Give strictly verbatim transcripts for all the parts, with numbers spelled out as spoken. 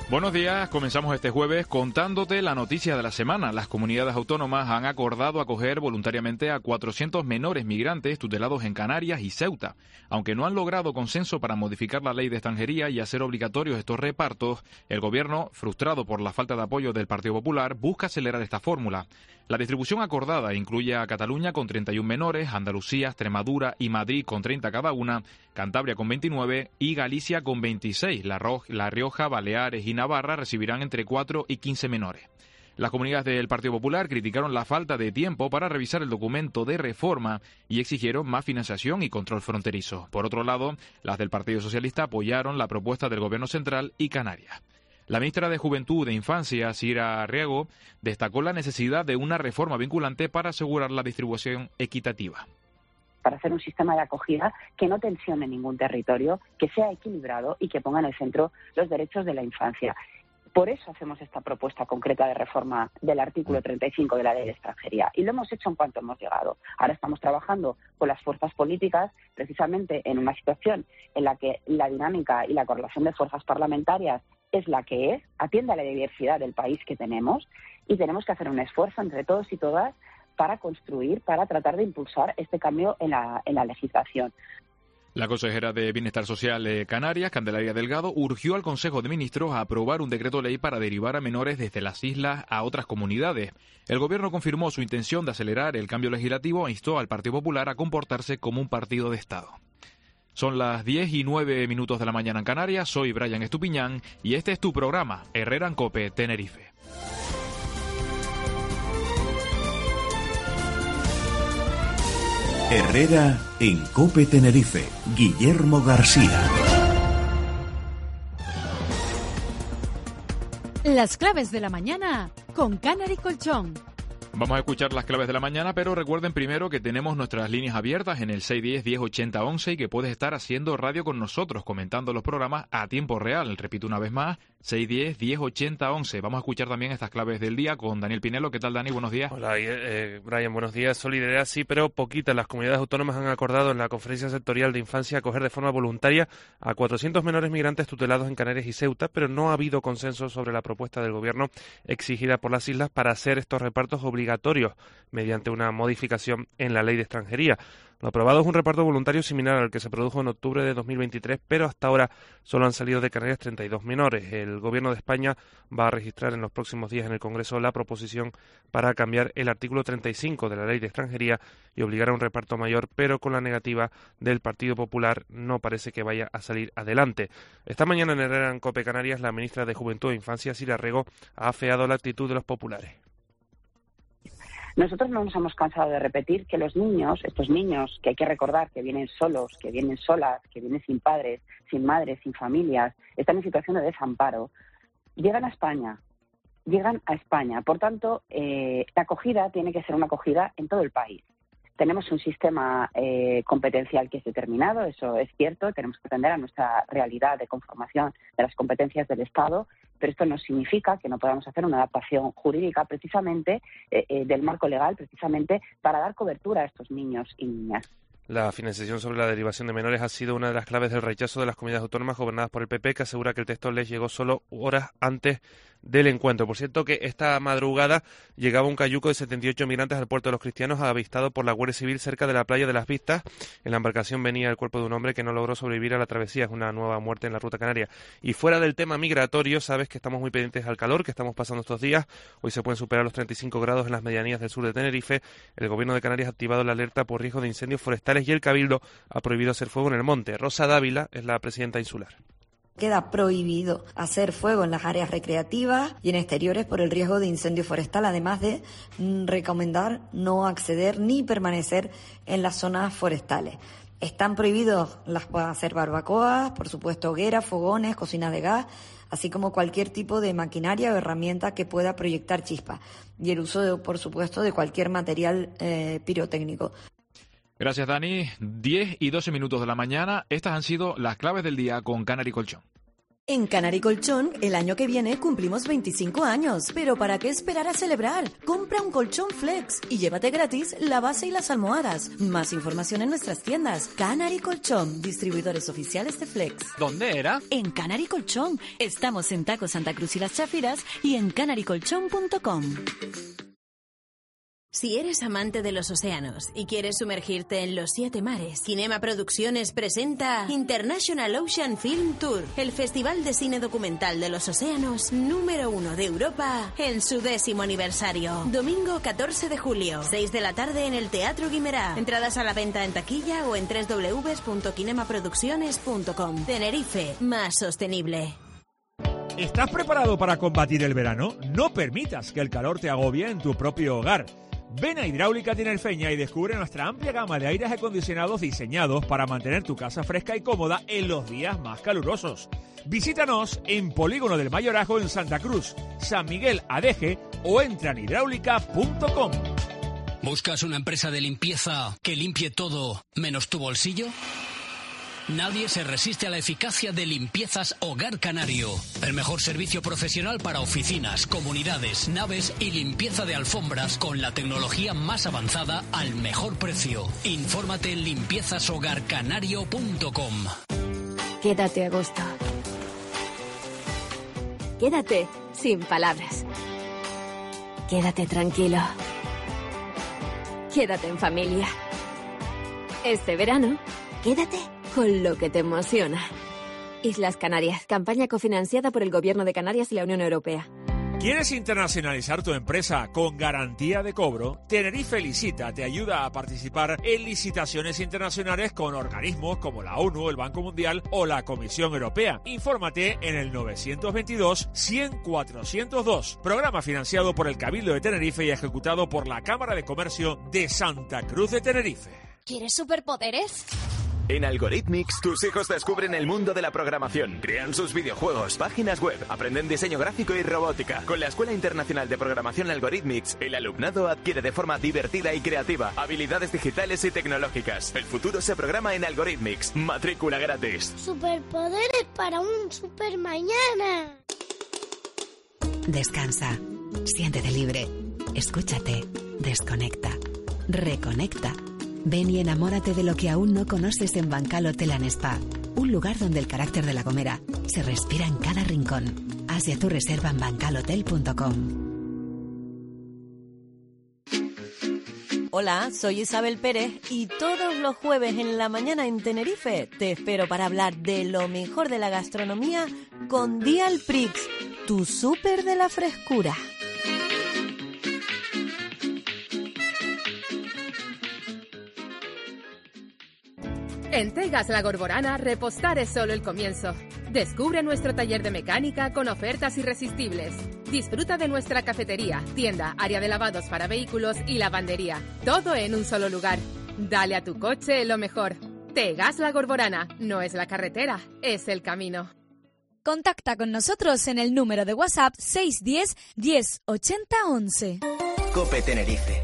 Buenos días, comenzamos este jueves contándote la noticia de la semana. Las comunidades autónomas han acordado acoger voluntariamente a cuatrocientos menores migrantes tutelados en Canarias y Ceuta. Aunque no han logrado consenso para modificar la ley de extranjería y hacer obligatorios estos repartos, el gobierno, frustrado por la falta de apoyo del Partido Popular, busca acelerar esta fórmula. La distribución acordada incluye a Cataluña con treinta y uno menores, Andalucía, Extremadura y Madrid con treinta cada una, Cantabria con veintinueve y Galicia con veintiséis. La, Ro- la Rioja, Baleares y Navarra recibirán entre cuatro y quince menores. Las comunidades del Partido Popular criticaron la falta de tiempo para revisar el documento de reforma y exigieron más financiación y control fronterizo. Por otro lado, las del Partido Socialista apoyaron la propuesta del Gobierno Central y Canarias. La ministra de Juventud e Infancia, Sira Riego, destacó la necesidad de una reforma vinculante para asegurar la distribución equitativa. Para hacer un sistema de acogida que no tensione ningún territorio, que sea equilibrado y que ponga en el centro los derechos de la infancia. Por eso hacemos esta propuesta concreta de reforma del artículo treinta y cinco de la Ley de Extranjería. Y lo hemos hecho en cuanto hemos llegado. Ahora estamos trabajando con las fuerzas políticas, precisamente en una situación en la que la dinámica y la correlación de fuerzas parlamentarias es la que es, atiende a la diversidad del país que tenemos y tenemos que hacer un esfuerzo entre todos y todas para construir, para tratar de impulsar este cambio en la, en la legislación. La consejera de Bienestar Social de Canarias, Candelaria Delgado, urgió al Consejo de Ministros a aprobar un decreto ley para derivar a menores desde las islas a otras comunidades. El Gobierno confirmó su intención de acelerar el cambio legislativo e instó al Partido Popular a comportarse como un partido de Estado. Son las diez y nueve minutos de la mañana en Canarias. Soy Brian Estupiñán y este es tu programa, Herrera en COPE Tenerife. Herrera en COPE Tenerife. Guillermo García. Las claves de la mañana con Canary Colchón. Vamos a escuchar las claves de la mañana, pero recuerden primero que tenemos nuestras líneas abiertas en el seis uno cero, diez ochenta once y que puedes estar haciendo radio con nosotros, comentando los programas a tiempo real. Repito una vez más, seis uno cero, diez ochenta once. Vamos a escuchar también estas claves del día con Daniel Pinelo. ¿Qué tal, Dani? Buenos días. Hola, eh, Brian, buenos días. Solidaridad sí, pero poquita. Las comunidades autónomas han acordado en la Conferencia Sectorial de Infancia acoger de forma voluntaria a cuatrocientos menores migrantes tutelados en Canarias y Ceuta, pero no ha habido consenso sobre la propuesta del Gobierno exigida por las islas para hacer estos repartos obligatorios mediante una modificación en la Ley de Extranjería. Lo aprobado es un reparto voluntario similar al que se produjo en octubre de dos mil veintitrés, pero hasta ahora solo han salido de Canarias treinta y dos menores. El Gobierno de España va a registrar en los próximos días en el Congreso la proposición para cambiar el artículo treinta y cinco de la Ley de Extranjería y obligar a un reparto mayor, pero con la negativa del Partido Popular no parece que vaya a salir adelante. Esta mañana en Herrera en COPE Canarias, la ministra de Juventud e Infancia, Sira Riego, ha afeado la actitud de los populares. Nosotros no nos hemos cansado de repetir que los niños, estos niños que hay que recordar que vienen solos, que vienen solas, que vienen sin padres, sin madres, sin familias, están en situación de desamparo, llegan a España, llegan a España. Por tanto, eh, la acogida tiene que ser una acogida en todo el país. Tenemos un sistema eh, competencial que es determinado, eso es cierto, tenemos que atender a nuestra realidad de conformación de las competencias del Estado, pero esto no significa que no podamos hacer una adaptación jurídica precisamente eh, eh, del marco legal, precisamente para dar cobertura a estos niños y niñas. La financiación sobre la derivación de menores ha sido una de las claves del rechazo de las comunidades autónomas gobernadas por el P P, que asegura que el texto les llegó solo horas antes del encuentro. Por cierto, que esta madrugada llegaba un cayuco de setenta y ocho migrantes al puerto de los Cristianos, avistado por la Guardia Civil cerca de la playa de Las Vistas. En la embarcación venía el cuerpo de un hombre que no logró sobrevivir a la travesía. Es una nueva muerte en la ruta canaria. Y fuera del tema migratorio, sabes que estamos muy pendientes al calor que estamos pasando estos días. Hoy se pueden superar los treinta y cinco grados en las medianías del sur de Tenerife. El Gobierno de Canarias ha activado la alerta por riesgo de incendios forestales y el Cabildo ha prohibido hacer fuego en el monte. Rosa Dávila es la presidenta insular. Queda prohibido hacer fuego en las áreas recreativas y en exteriores por el riesgo de incendio forestal, además de mm, recomendar no acceder ni permanecer en las zonas forestales. Están prohibidos las hacer barbacoas, por supuesto hogueras, fogones, cocinas de gas, así como cualquier tipo de maquinaria o herramienta que pueda proyectar chispas y el uso, de, por supuesto, de cualquier material eh, pirotécnico. Gracias, Dani. diez y doce minutos de la mañana. Estas han sido las claves del día con Canary Colchón. En Canary Colchón, el año que viene cumplimos veinticinco años, pero ¿para qué esperar a celebrar? Compra un colchón Flex y llévate gratis la base y las almohadas. Más información en nuestras tiendas. Canary Colchón, distribuidores oficiales de Flex. ¿Dónde era? En Canary Colchón. Estamos en Taco Santa Cruz y Las Chafiras y en canary colchón punto com. Si eres amante de los océanos y quieres sumergirte en los siete mares, Kinema Producciones presenta International Ocean Film Tour, el festival de cine documental de los océanos número uno de Europa en su décimo aniversario. Domingo catorce de julio, seis de la tarde en el Teatro Guimerá. Entradas a la venta en taquilla o en doble u doble u doble u punto kinema producciones punto com. Tenerife, más sostenible. ¿Estás preparado para combatir el verano? No permitas que el calor te agobie en tu propio hogar. Ven a Hidráulica Tinerfeña y descubre nuestra amplia gama de aires acondicionados diseñados para mantener tu casa fresca y cómoda en los días más calurosos. Visítanos en Polígono del Mayorazgo en Santa Cruz, San Miguel Adeje o entra en hidráulica punto com. ¿Buscas una empresa de limpieza que limpie todo menos tu bolsillo? Nadie se resiste a la eficacia de Limpiezas Hogar Canario. El mejor servicio profesional para oficinas, comunidades, naves y limpieza de alfombras con la tecnología más avanzada al mejor precio. Infórmate en limpiezas hogar canario punto com. Quédate a gusto. Quédate sin palabras. Quédate tranquilo. Quédate en familia. Este verano, quédate con lo que te emociona. Islas Canarias, campaña cofinanciada por el Gobierno de Canarias y la Unión Europea. ¿Quieres internacionalizar tu empresa con garantía de cobro? Tenerife Licita te ayuda a participar en licitaciones internacionales con organismos como la ONU, el Banco Mundial o la Comisión Europea. Infórmate en el nueve dos dos, cien, cuatrocientos dos. Programa financiado por el Cabildo de Tenerife y ejecutado por la Cámara de Comercio de Santa Cruz de Tenerife. ¿Quieres superpoderes? En Algorithmics, tus hijos descubren el mundo de la programación, crean sus videojuegos, páginas web, aprenden diseño gráfico y robótica. Con la Escuela Internacional de Programación Algorithmics, el alumnado adquiere de forma divertida y creativa habilidades digitales y tecnológicas. El futuro se programa en Algorithmics. Matrícula gratis. Superpoderes para un super mañana. Descansa, siéntete libre, escúchate, desconecta, reconecta. Ven y enamórate de lo que aún no conoces en Bancal Hotel and Spa, un lugar donde el carácter de La Gomera se respira en cada rincón. Haz ya tu reserva en bancal hotel punto com. Hola, soy Isabel Pérez y todos los jueves en la mañana en Tenerife te espero para hablar de lo mejor de la gastronomía con Dial Prix, tu súper de la frescura. En Tegas La Gorborana, repostar es solo el comienzo. Descubre nuestro taller de mecánica con ofertas irresistibles. Disfruta de nuestra cafetería, tienda, área de lavados para vehículos y lavandería. Todo en un solo lugar. Dale a tu coche lo mejor. Tegas La Gorborana. No es la carretera, es el camino. Contacta con nosotros en el número de WhatsApp seis uno cero, diez, ochenta, once. COPE Tenerife.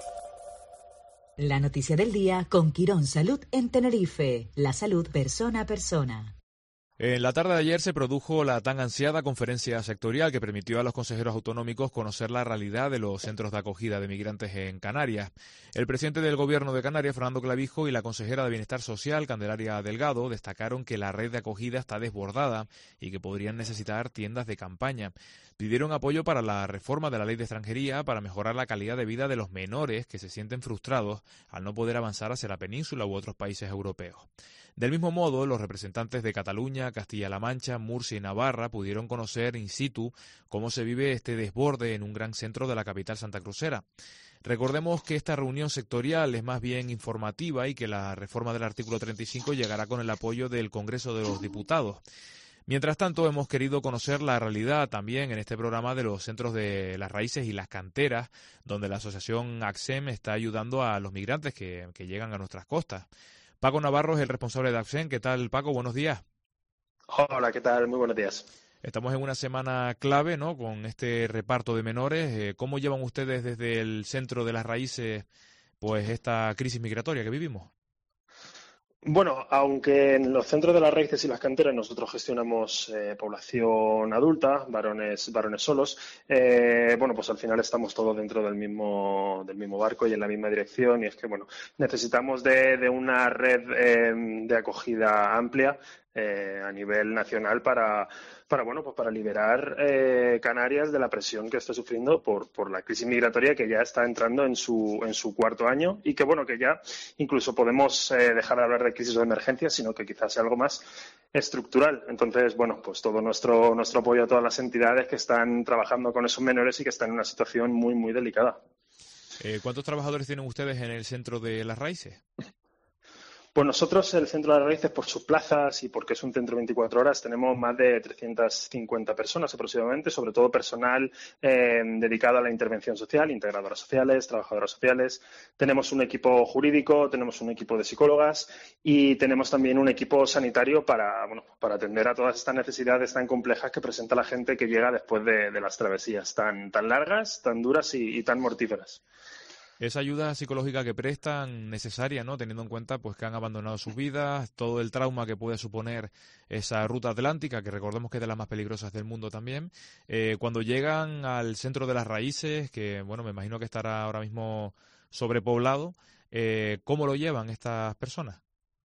La noticia del día con Quirón Salud en Tenerife. La salud persona a persona. En la tarde de ayer se produjo la tan ansiada conferencia sectorial que permitió a los consejeros autonómicos conocer la realidad de los centros de acogida de migrantes en Canarias. El presidente del Gobierno de Canarias, Fernando Clavijo, y la consejera de Bienestar Social, Candelaria Delgado, destacaron que la red de acogida está desbordada y que podrían necesitar tiendas de campaña. Pidieron apoyo para la reforma de la ley de extranjería para mejorar la calidad de vida de los menores que se sienten frustrados al no poder avanzar hacia la península u otros países europeos. Del mismo modo, los representantes de Cataluña, Castilla-La Mancha, Murcia y Navarra pudieron conocer in situ cómo se vive este desborde en un gran centro de la capital santacruzera. Recordemos que esta reunión sectorial es más bien informativa y que la reforma del artículo treinta y cinco llegará con el apoyo del Congreso de los Diputados. Mientras tanto, hemos querido conocer la realidad también en este programa de los centros de las raíces y las canteras, donde la asociación ACSEM está ayudando a los migrantes que, que llegan a nuestras costas. Paco Navarro es el responsable de ACSEM. ¿Qué tal, Paco? Buenos días. Hola, ¿qué tal? Muy buenos días. Estamos en una semana clave, ¿no?, con este reparto de menores. Eh, ¿Cómo llevan ustedes desde el centro de las raíces pues esta crisis migratoria que vivimos? Bueno, aunque en los centros de las raíces y las canteras nosotros gestionamos eh, población adulta, varones, varones solos, eh, bueno, pues al final estamos todos dentro del mismo, del mismo barco y en la misma dirección, y es que, bueno, necesitamos de, de una red eh, de acogida amplia eh, a nivel nacional para, para, bueno, pues para liberar eh, Canarias de la presión que está sufriendo por, por la crisis migratoria, que ya está entrando en su, en su cuarto año, y que, bueno, que ya incluso podemos eh, dejar de hablar de crisis o de emergencia, sino que quizás sea algo más estructural. Entonces, bueno, pues todo nuestro, nuestro apoyo a todas las entidades que están trabajando con esos menores y que están en una situación muy, muy delicada. Eh, ¿Cuántos trabajadores tienen ustedes en el centro de las raíces? Pues nosotros, el Centro de las Raíces, por sus plazas y porque es un centro veinticuatro horas, tenemos más de trescientas cincuenta personas aproximadamente, sobre todo personal eh, dedicado a la intervención social, integradoras sociales, trabajadoras sociales. Tenemos un equipo jurídico, tenemos un equipo de psicólogas y tenemos también un equipo sanitario para, bueno, para atender a todas estas necesidades tan complejas que presenta la gente que llega después de, de las travesías tan, tan largas, tan duras y, y tan mortíferas. Esa ayuda psicológica que prestan, necesaria, ¿no? Teniendo en cuenta pues que han abandonado sus vidas, todo el trauma que puede suponer esa ruta atlántica, que recordemos que es de las más peligrosas del mundo también. Eh, cuando llegan al centro de las raíces, que bueno, me imagino que estará ahora mismo sobrepoblado, eh, ¿cómo lo llevan estas personas?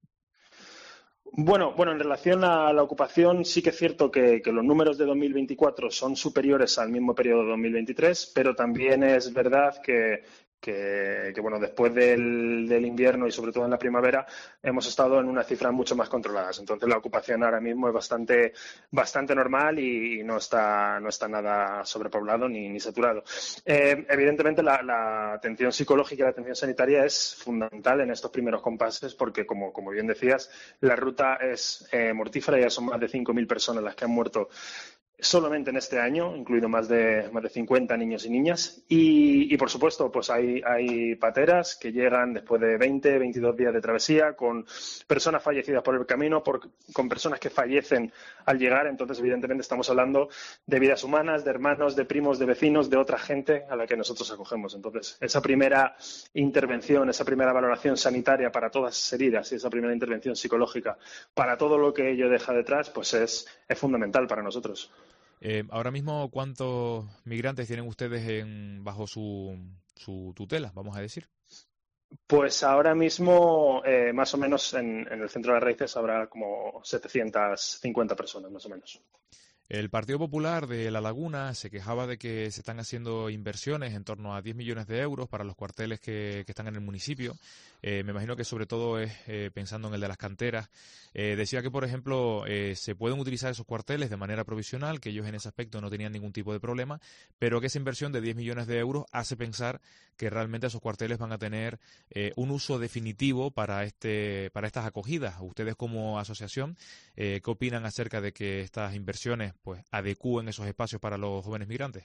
Bueno, bueno, en relación a la ocupación, sí que es cierto que, que los números de dos mil veinticuatro son superiores al mismo periodo de dos mil veintitrés, pero también es verdad que, que, que bueno, después del, del invierno y sobre todo en la primavera hemos estado en unas cifras mucho más controladas. Entonces la ocupación ahora mismo es bastante, bastante normal y, y no está, no está nada sobrepoblado ni, ni saturado. Eh, evidentemente la, la atención psicológica y la atención sanitaria es fundamental en estos primeros compases porque, como, como bien decías, la ruta es eh, mortífera. Ya son más de cinco mil personas las que han muerto solamente en este año, incluido más de más de cincuenta niños y niñas. Y, y por supuesto, pues hay, hay pateras que llegan después de veinte, veintidós días de travesía, con personas fallecidas por el camino, por, con personas que fallecen al llegar. Entonces, evidentemente, estamos hablando de vidas humanas, de hermanos, de primos, de vecinos, de otra gente a la que nosotros acogemos. Entonces, esa primera intervención, esa primera valoración sanitaria para todas esas heridas y esa primera intervención psicológica para todo lo que ello deja detrás, pues es, es fundamental para nosotros. Eh, ahora mismo, ¿cuántos migrantes tienen ustedes en, bajo su, su tutela, vamos a decir? Pues ahora mismo, eh, más o menos, en, en el Centro de las Raíces habrá como setecientas cincuenta personas, más o menos. El Partido Popular de La Laguna se quejaba de que se están haciendo inversiones en torno a diez millones de euros para los cuarteles que, que están en el municipio. Eh, me imagino que sobre todo es eh, pensando en el de las canteras. Eh, decía que, por ejemplo, eh, se pueden utilizar esos cuarteles de manera provisional, que ellos en ese aspecto no tenían ningún tipo de problema, pero que esa inversión de diez millones de euros hace pensar que realmente esos cuarteles van a tener eh, un uso definitivo para este para estas acogidas. Ustedes como asociación, eh, ¿qué opinan acerca de que estas inversiones pues adecúen esos espacios para los jóvenes migrantes?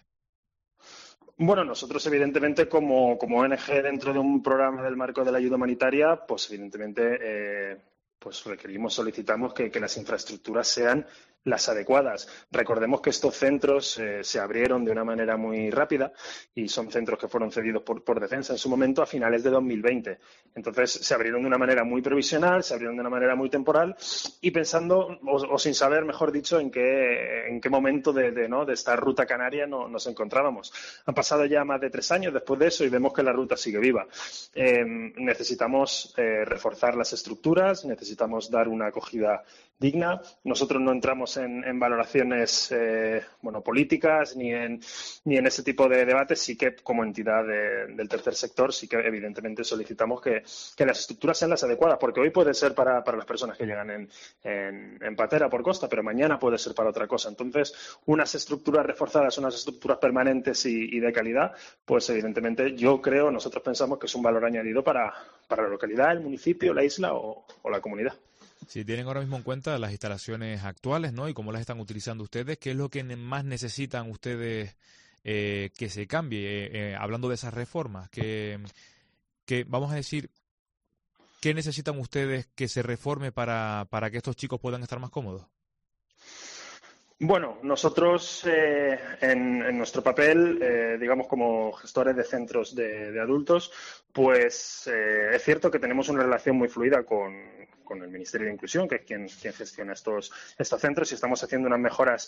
Bueno, nosotros evidentemente como, como O N G dentro de un programa del marco de la ayuda humanitaria, pues evidentemente eh, pues requerimos, solicitamos que, que las infraestructuras sean las adecuadas. Recordemos que estos centros eh, se abrieron de una manera muy rápida y son centros que fueron cedidos por, por Defensa en su momento a finales de dos mil veinte. Entonces se abrieron de una manera muy provisional, se abrieron de una manera muy temporal y pensando, o, o sin saber, mejor dicho, en qué, en qué momento de, de, ¿no? de esta ruta canaria no, nos encontrábamos. Han pasado ya más de tres años después de eso y vemos que la ruta sigue viva. Eh, necesitamos eh, reforzar las estructuras, necesitamos dar una acogida digna. Nosotros no entramos en, en valoraciones eh, bueno, políticas ni en, ni en ese tipo de debates. Sí que como entidad de, del tercer sector sí que evidentemente solicitamos que, que las estructuras sean las adecuadas, porque hoy puede ser para, para las personas que llegan en, en, en patera por costa, pero mañana puede ser para otra cosa. Entonces, unas estructuras reforzadas, unas estructuras permanentes y, y de calidad, pues evidentemente yo creo, nosotros pensamos que es un valor añadido para, para la localidad, el municipio, la isla o, o la comunidad. Si tienen ahora mismo en cuenta las instalaciones actuales, ¿no? Y cómo las están utilizando ustedes, ¿qué es lo que más necesitan ustedes eh, que se cambie? Eh, eh, hablando de esas reformas, que, que vamos a decir, ¿qué necesitan ustedes que se reforme para, para que estos chicos puedan estar más cómodos? Bueno, nosotros eh, en, en nuestro papel, eh, digamos como gestores de centros de, de adultos, pues eh, es cierto que tenemos una relación muy fluida con, con el Ministerio de Inclusión, que es quien, quien gestiona estos, estos centros, y estamos haciendo unas mejoras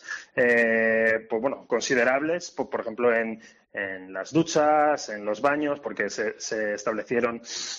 eh, pues, bueno, considerables, por, por ejemplo, en, en las duchas, en los baños, porque se, se establecieron,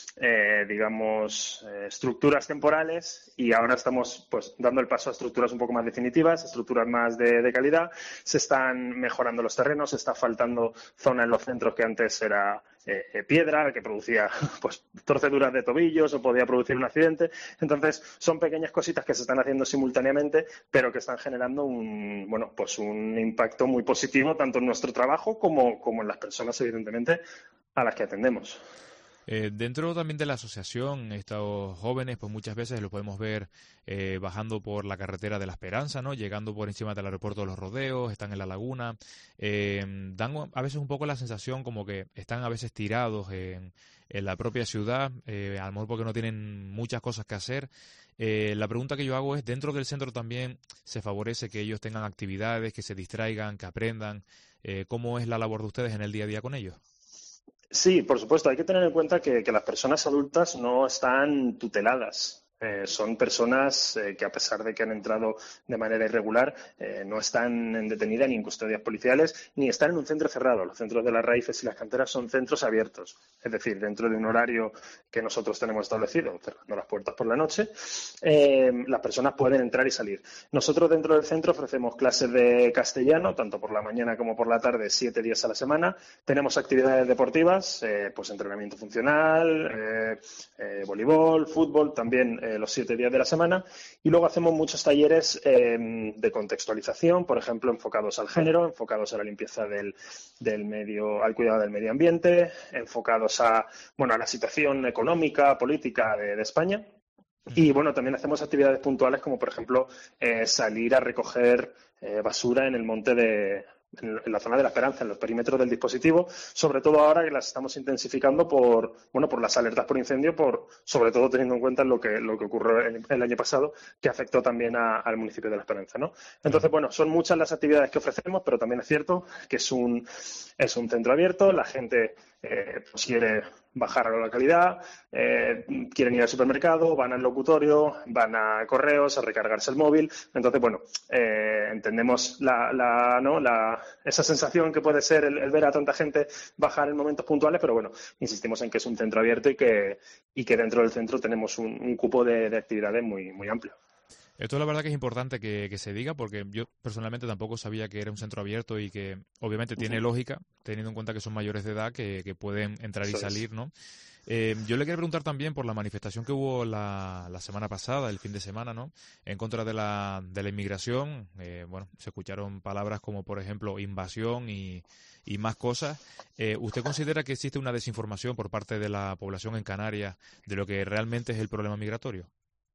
eh, digamos, eh, estructuras temporales, y ahora estamos pues dando el paso a estructuras un poco más definitivas, estructuras más de, de calidad. Se están mejorando los terrenos, se está faltando zona en los centros que antes era eh, eh, piedra, que producía pues torceduras de tobillos o podía producir un accidente. Entonces, son pequeñas cositas que se están haciendo simultáneamente, pero que están generando un, bueno, pues un impacto muy positivo tanto en nuestro trabajo como, como en las personas, evidentemente, a las que atendemos. Eh, dentro también de la asociación, estos jóvenes, pues muchas veces los podemos ver eh, bajando por la carretera de la Esperanza, ¿no? Llegando por encima del aeropuerto de Los Rodeos, están en la laguna. Eh, dan a veces un poco la sensación como que están a veces tirados en, en la propia ciudad, eh, a lo mejor porque no tienen muchas cosas que hacer. Eh, la pregunta que yo hago es, ¿dentro del centro también se favorece que ellos tengan actividades, que se distraigan, que aprendan? Eh, ¿Cómo es la labor de ustedes en el día a día con ellos? Sí, por supuesto. Hay que tener en cuenta que, que las personas adultas no están tuteladas. Eh, son personas eh, que, a pesar de que han entrado de manera irregular, eh, no están en detenida ni en custodias policiales, ni están en un centro cerrado. Los centros de las raíces y las canteras son centros abiertos, es decir, dentro de un horario que nosotros tenemos establecido, cerrando las puertas por la noche, eh, las personas pueden entrar y salir. Nosotros dentro del centro ofrecemos clases de castellano, tanto por la mañana como por la tarde, siete días a la semana. Tenemos actividades deportivas, eh, pues entrenamiento funcional, eh, eh, voleibol, fútbol, también Eh, los siete días de la semana, y luego hacemos muchos talleres eh, de contextualización, por ejemplo, enfocados al género, enfocados a la limpieza del, del medio, al cuidado del medio ambiente, enfocados a, bueno, a la situación económica, política de, de España. Y bueno, también hacemos actividades puntuales como, por ejemplo, eh, salir a recoger eh, basura en el monte de en la zona de la Esperanza, en los perímetros del dispositivo, sobre todo ahora que las estamos intensificando por, bueno, por las alertas por incendio, por, sobre todo teniendo en cuenta lo que, lo que ocurrió el, el año pasado, que afectó también a, al municipio de La Esperanza, ¿no? Entonces, bueno, son muchas las actividades que ofrecemos, pero también es cierto que es un, es un centro abierto, la gente eh, pues quiere bajar a la localidad, eh, quieren ir al supermercado, van al locutorio, van a correos, a recargarse el móvil. Entonces, bueno, eh, entendemos la, la, ¿no? la, esa sensación que puede ser el, el ver a tanta gente bajar en momentos puntuales, pero bueno, insistimos en que es un centro abierto y que, y que dentro del centro tenemos un, un cupo de, de actividades muy, muy amplio. Esto la verdad que es importante que, que se diga, porque yo personalmente tampoco sabía que era un centro abierto y que obviamente tiene lógica, teniendo en cuenta que son mayores de edad, que, que pueden entrar y Eso salir, es. ¿no? Eh, yo le quería preguntar también por la manifestación que hubo la, la semana pasada, el fin de semana, ¿no? En contra de la, de la inmigración. Eh, bueno, se escucharon palabras como, por ejemplo, invasión y, y más cosas. Eh, ¿Usted considera que existe una desinformación por parte de la población en Canarias de lo que realmente es el problema migratorio?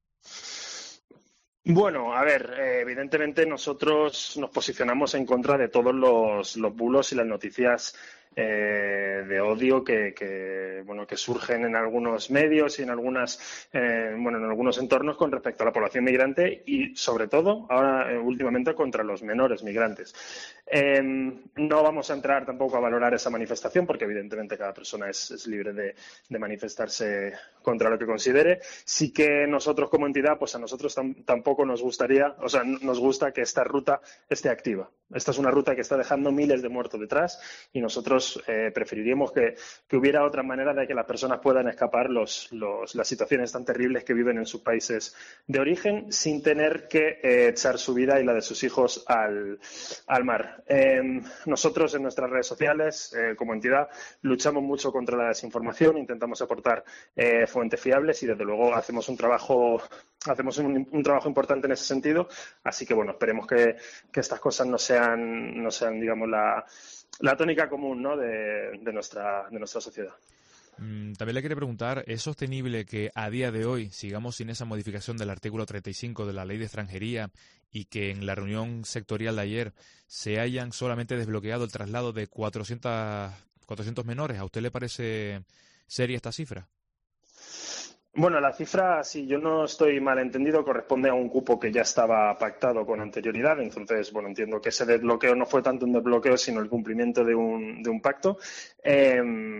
Bueno, a ver, eh, evidentemente nosotros nos posicionamos en contra de todos los, los bulos y las noticias eh, de odio que, que bueno que surgen en algunos medios y en algunas eh, bueno en algunos entornos con respecto a la población migrante y sobre todo ahora eh, últimamente contra los menores migrantes. Eh, no vamos a entrar tampoco a valorar esa manifestación porque evidentemente cada persona es, es libre de, de manifestarse contra lo que considere. Sí que nosotros como entidad, pues a nosotros tam, tampoco nos gustaría, o sea, nos gusta que esta ruta esté activa. Esta es una ruta que está dejando miles de muertos detrás y nosotros eh, preferiríamos que, que hubiera otra manera de que las personas puedan escapar los, los, las situaciones tan terribles que viven en sus países de origen sin tener que eh, echar su vida y la de sus hijos al, al mar. Eh, nosotros en nuestras redes sociales, eh, como entidad, luchamos mucho contra la desinformación, intentamos aportar eh, fuentes fiables y desde luego hacemos un trabajo hacemos un, un trabajo importante en ese sentido, así que bueno, esperemos que, que estas cosas no sean, no sean digamos, la, la tónica común, ¿no? de, de, nuestra, de nuestra sociedad. Mm, también le quería preguntar, ¿es sostenible que a día de hoy sigamos sin esa modificación del artículo treinta y cinco de la Ley de Extranjería y que en la reunión sectorial de ayer se hayan solamente desbloqueado el traslado de cuatrocientos, cuatrocientos menores? ¿A usted le parece seria esta cifra? Bueno, la cifra, si yo no estoy mal entendido, corresponde a un cupo que ya estaba pactado con anterioridad. Entonces, bueno, entiendo que ese desbloqueo no fue tanto un desbloqueo, sino el cumplimiento de un, de un pacto. Eh,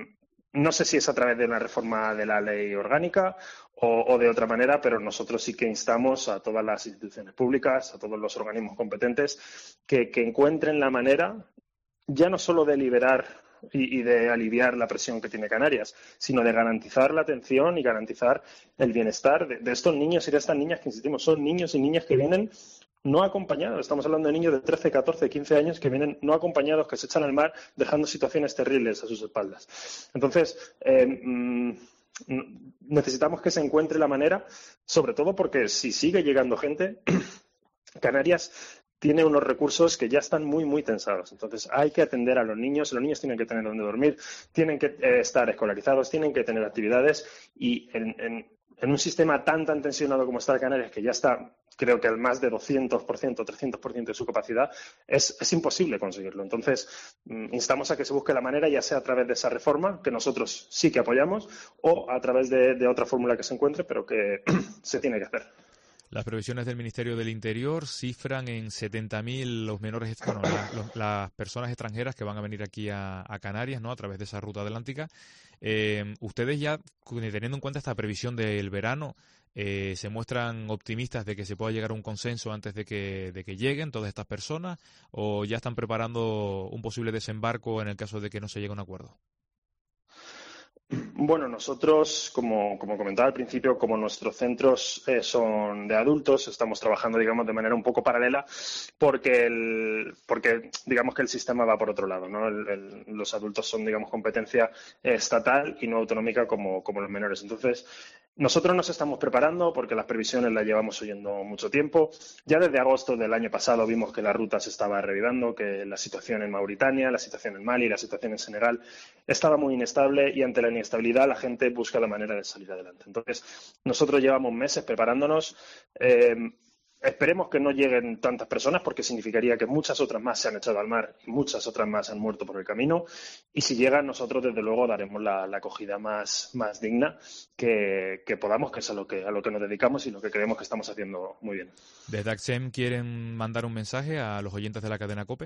no sé si es a través de una reforma de la ley orgánica o, o de otra manera, pero nosotros sí que instamos a todas las instituciones públicas, a todos los organismos competentes, que, que encuentren la manera ya no solo de liberar y, y de aliviar la presión que tiene Canarias, sino de garantizar la atención y garantizar el bienestar de, de estos niños y de estas niñas que, insistimos, son niños y niñas que vienen no acompañados. Estamos hablando de niños de trece, catorce, quince años que vienen no acompañados, que se echan al mar dejando situaciones terribles a sus espaldas. Entonces, eh, mmm, necesitamos que se encuentre la manera, sobre todo porque si sigue llegando gente, Canarias tiene unos recursos que ya están muy, muy tensados. Entonces, hay que atender a los niños. Los niños tienen que tener donde dormir, tienen que eh, estar escolarizados, tienen que tener actividades y en, en, en un sistema tan, tan tensionado como está Canarias, que ya está, creo que al más de doscientos por ciento, trescientos por ciento de su capacidad, es, es imposible conseguirlo. Entonces, instamos a que se busque la manera, ya sea a través de esa reforma, que nosotros sí que apoyamos, o a través de, de otra fórmula que se encuentre, pero que se tiene que hacer. Las previsiones del Ministerio del Interior cifran en setenta mil los menores, bueno, la, los, las personas extranjeras que van a venir aquí a, a Canarias, ¿no? A través de esa ruta atlántica. Eh, ustedes ya, teniendo en cuenta esta previsión del verano, eh, ¿se muestran optimistas de que se pueda llegar a un consenso antes de que, de que lleguen todas estas personas? ¿O ya están preparando un posible desembarco en el caso de que no se llegue a un acuerdo? Bueno, nosotros, como, como comentaba al principio, como nuestros centros eh, son de adultos, estamos trabajando, digamos, de manera un poco paralela porque, el, porque digamos que el sistema va por otro lado, ¿no? El, el, los adultos son, digamos, competencia eh, estatal y no autonómica como, como los menores. Entonces, nosotros nos estamos preparando porque las previsiones las llevamos oyendo mucho tiempo. Ya desde agosto del año pasado vimos que la ruta se estaba reavivando, que la situación en Mauritania, la situación en Mali, la situación en Senegal estaba muy inestable y ante la inestabilidad la gente busca la manera de salir adelante. Entonces, nosotros llevamos meses preparándonos. Eh, Esperemos que no lleguen tantas personas porque significaría que muchas otras más se han echado al mar y muchas otras más han muerto por el camino. Y si llegan, nosotros desde luego daremos la, la acogida más, más digna que, que podamos, que es a lo que, a lo que nos dedicamos y lo que creemos que estamos haciendo muy bien. ¿Desde ACSEM quieren mandar un mensaje a los oyentes de la cadena COPE?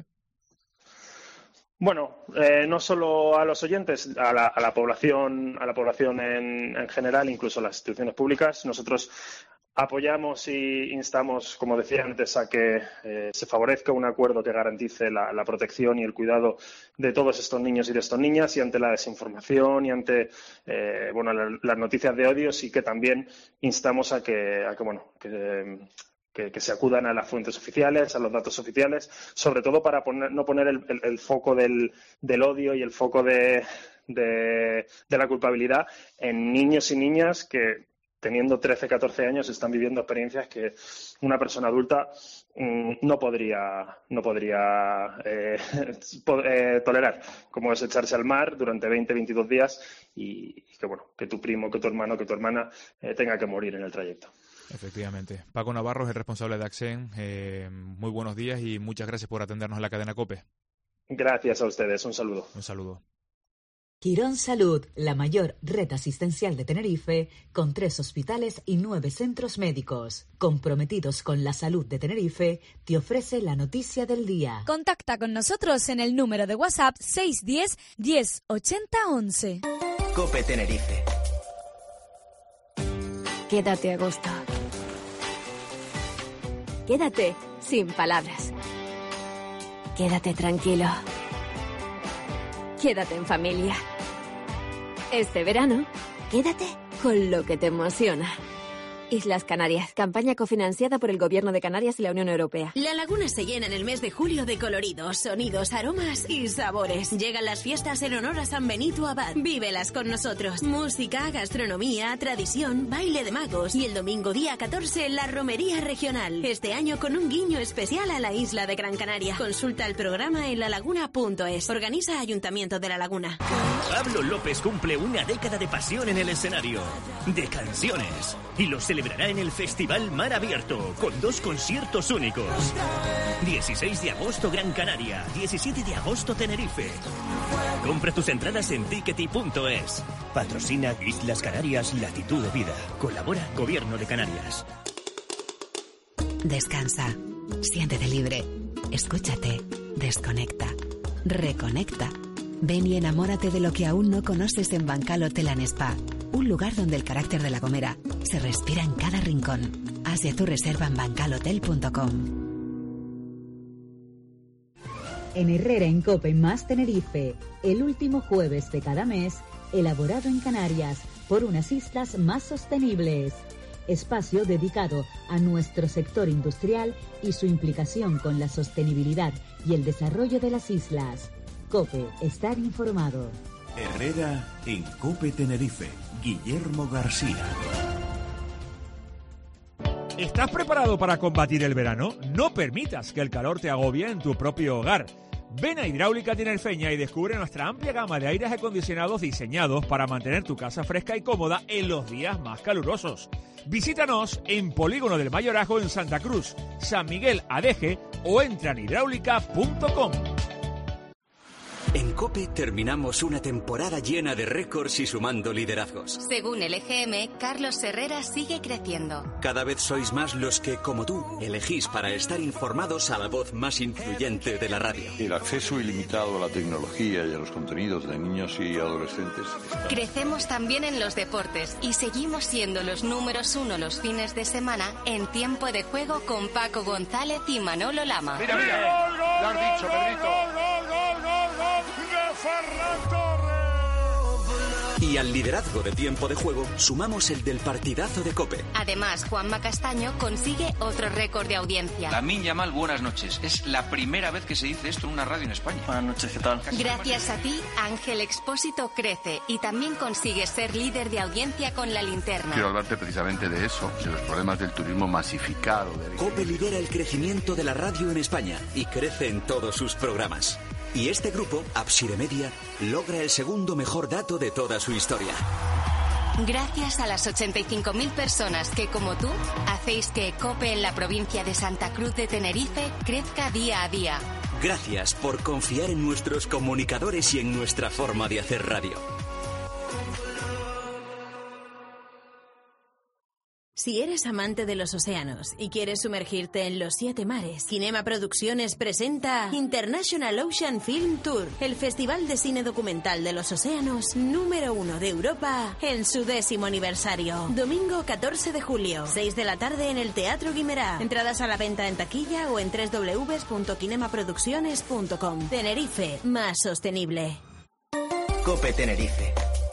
Bueno, eh, no solo a los oyentes, a la, a la población, a la población en, en general, incluso a las instituciones públicas. Nosotros apoyamos y instamos, como decía antes, a que eh, se favorezca un acuerdo que garantice la, la protección y el cuidado de todos estos niños y de estas niñas, y ante la desinformación y ante eh, bueno, la, las noticias de odio, sí que también instamos a que, a que bueno, que, que, que se acudan a las fuentes oficiales, a los datos oficiales, sobre todo para poner, no poner el, el, el foco del, del odio y el foco de, de, de la culpabilidad en niños y niñas que, teniendo trece, catorce años, están viviendo experiencias que una persona adulta mmm, no podría, no podría eh, eh, tolerar, como es echarse al mar durante veinte, veintidós días y, y que, bueno, que tu primo, que tu hermano, que tu hermana eh, tenga que morir en el trayecto. Efectivamente. Paco Navarro es el responsable de ACSEM. Eh, muy buenos días y muchas gracias por atendernos en la cadena COPE. Gracias a ustedes. Un saludo. Un saludo. Quirón Salud, la mayor red asistencial de Tenerife, con tres hospitales y nueve centros médicos. Comprometidos con la salud de Tenerife, te ofrece la noticia del día. Contacta con nosotros en el número de WhatsApp seis uno cero, diez, ochenta, once. COPE Tenerife. Quédate a gusto. Quédate sin palabras. Quédate tranquilo. Quédate en familia. Este verano, quédate con lo que te emociona. Islas Canarias, campaña cofinanciada por el Gobierno de Canarias y la Unión Europea. La Laguna se llena en el mes de julio de coloridos, sonidos, aromas y sabores. Llegan las fiestas en honor a San Benito Abad. Vívelas con nosotros. Música, gastronomía, tradición, baile de magos y el domingo día catorce la romería regional. Este año con un guiño especial a la isla de Gran Canaria. Consulta el programa en lalaguna punto es. Organiza Ayuntamiento de La Laguna. Pablo López cumple una década de pasión en el escenario, de canciones, y lo celebrará en el Festival Mar Abierto, con dos conciertos únicos. dieciséis de agosto Gran Canaria, diecisiete de agosto Tenerife. Compra tus entradas en tickety punto es. Patrocina Islas Canarias Latitud de Vida. Colabora Gobierno de Canarias. Descansa, siéntete libre, escúchate, desconecta, reconecta. Ven y enamórate de lo que aún no conoces en Bancal Hotel and Spa, un lugar donde el carácter de La Gomera se respira en cada rincón. Haz ya tu reserva en bancal hotel punto com. En Herrera en Cope más Tenerife, el último jueves de cada mes, elaborado en Canarias por unas islas más sostenibles. Espacio dedicado a nuestro sector industrial y su implicación con la sostenibilidad y el desarrollo de las islas. Cope, estar informado. Herrera en Cope Tenerife, Guillermo García. ¿Estás preparado para combatir el verano? No permitas que el calor te agobie en tu propio hogar. Ven a Hidráulica Tinerfeña y descubre nuestra amplia gama de aires acondicionados diseñados para mantener tu casa fresca y cómoda en los días más calurosos. Visítanos en Polígono del Mayorazgo en Santa Cruz, San Miguel Adeje o entra en hidráulica punto com. En COPE terminamos una temporada llena de récords y sumando liderazgos. Según el E G M, Carlos Herrera sigue creciendo. Cada vez sois más los que, como tú, elegís para estar informados a la voz más influyente de la radio. El acceso ilimitado a la tecnología y a los contenidos de niños y adolescentes. Está... Crecemos también en los deportes y seguimos siendo los números uno los fines de semana en Tiempo de Juego con Paco González y Manolo Lama. Mira, mira, lo has dicho, Pedrito. Ferran Torres. Y al liderazgo de Tiempo de Juego sumamos el del partidazo de COPE. Además, Juanma Castaño consigue otro récord de audiencia. Lamine Yamal, buenas noches. Es la primera vez que se dice esto en una radio en España. Buenas noches, ¿qué tal? Gracias a ti, Ángel Expósito crece y también consigue ser líder de audiencia con La Linterna. Quiero hablarte precisamente de eso, de los problemas del turismo masificado. De... COPE lidera el crecimiento de la radio en España y crece en todos sus programas. Y este grupo, Absire Media, logra el segundo mejor dato de toda su historia. Gracias a las ochenta y cinco mil personas que, como tú, hacéis que COPE en la provincia de Santa Cruz de Tenerife crezca día a día. Gracias por confiar en nuestros comunicadores y en nuestra forma de hacer radio. Si eres amante de los océanos y quieres sumergirte en los siete mares, Kinema Producciones presenta International Ocean Film Tour, el festival de cine documental de los océanos número uno de Europa en su décimo aniversario. Domingo catorce de julio, seis de la tarde en el Teatro Guimerá. Entradas a la venta en taquilla o en doble u doble u doble u punto kinema producciones punto com. Tenerife, más sostenible. COPE Tenerife.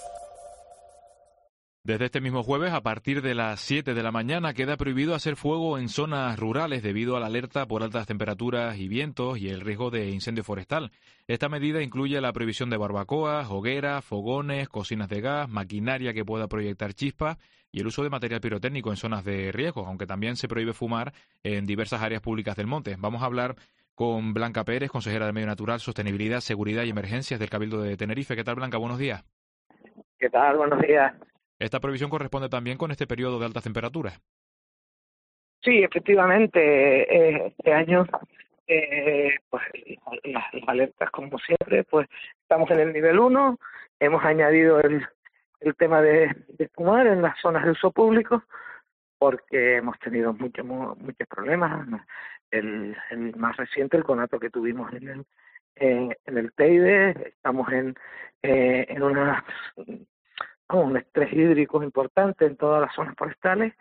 Desde este mismo jueves, a partir de las siete de la mañana, queda prohibido hacer fuego en zonas rurales debido a la alerta por altas temperaturas y vientos y el riesgo de incendio forestal. Esta medida incluye la prohibición de barbacoas, hogueras, fogones, cocinas de gas, maquinaria que pueda proyectar chispas y el uso de material pirotécnico en zonas de riesgo, aunque también se prohíbe fumar en diversas áreas públicas del monte. Vamos a hablar con Blanca Pérez, consejera de Medio Natural, Sostenibilidad, Seguridad y Emergencias del Cabildo de Tenerife. ¿Qué tal, Blanca? Buenos días. ¿Qué tal? Buenos días. ¿Esta prohibición corresponde también con este periodo de altas temperaturas? Sí, efectivamente, eh, este año, eh, pues las, las alertas, como siempre, pues estamos en el nivel uno, hemos añadido el, el tema de, de fumar en las zonas de uso público, porque hemos tenido muchos muchos problemas. El, el más reciente, el conato que tuvimos en el, eh, en el Teide, estamos en, eh, en una... un estrés hídrico importante en todas las zonas forestales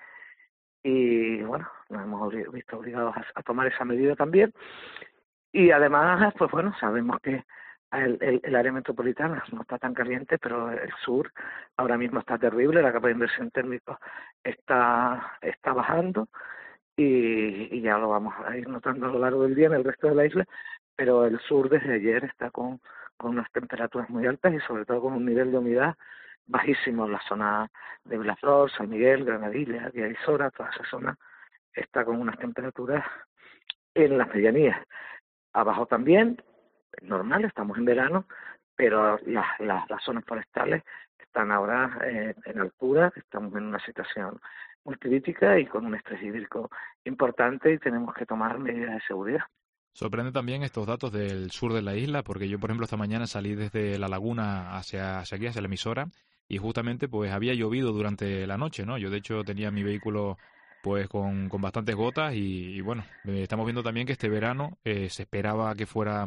y bueno, nos hemos visto obligados a, a tomar esa medida también y además, pues bueno, sabemos que el, el, el área metropolitana no está tan caliente, pero el sur ahora mismo está terrible, la capa de inversión térmica está, está bajando y, y ya lo vamos a ir notando a lo largo del día en el resto de la isla, pero el sur desde ayer está con, con unas temperaturas muy altas y sobre todo con un nivel de humedad bajísimo en la zona de Vilaflor, San Miguel, Granadilla, Villa Isora, toda esa zona está con unas temperaturas en las medianías. Abajo también, normal, estamos en verano, pero las, las, las zonas forestales están ahora eh, en altura, estamos en una situación muy crítica y con un estrés hídrico importante y tenemos que tomar medidas de seguridad. Sorprende también estos datos del sur de la isla, porque yo, por ejemplo, esta mañana salí desde la laguna hacia, hacia aquí, hacia la emisora, y justamente pues había llovido durante la noche, ¿no? Yo, de hecho, tenía mi vehículo pues con, con bastantes gotas y, y bueno, eh, estamos viendo también que este verano eh, se esperaba que fuera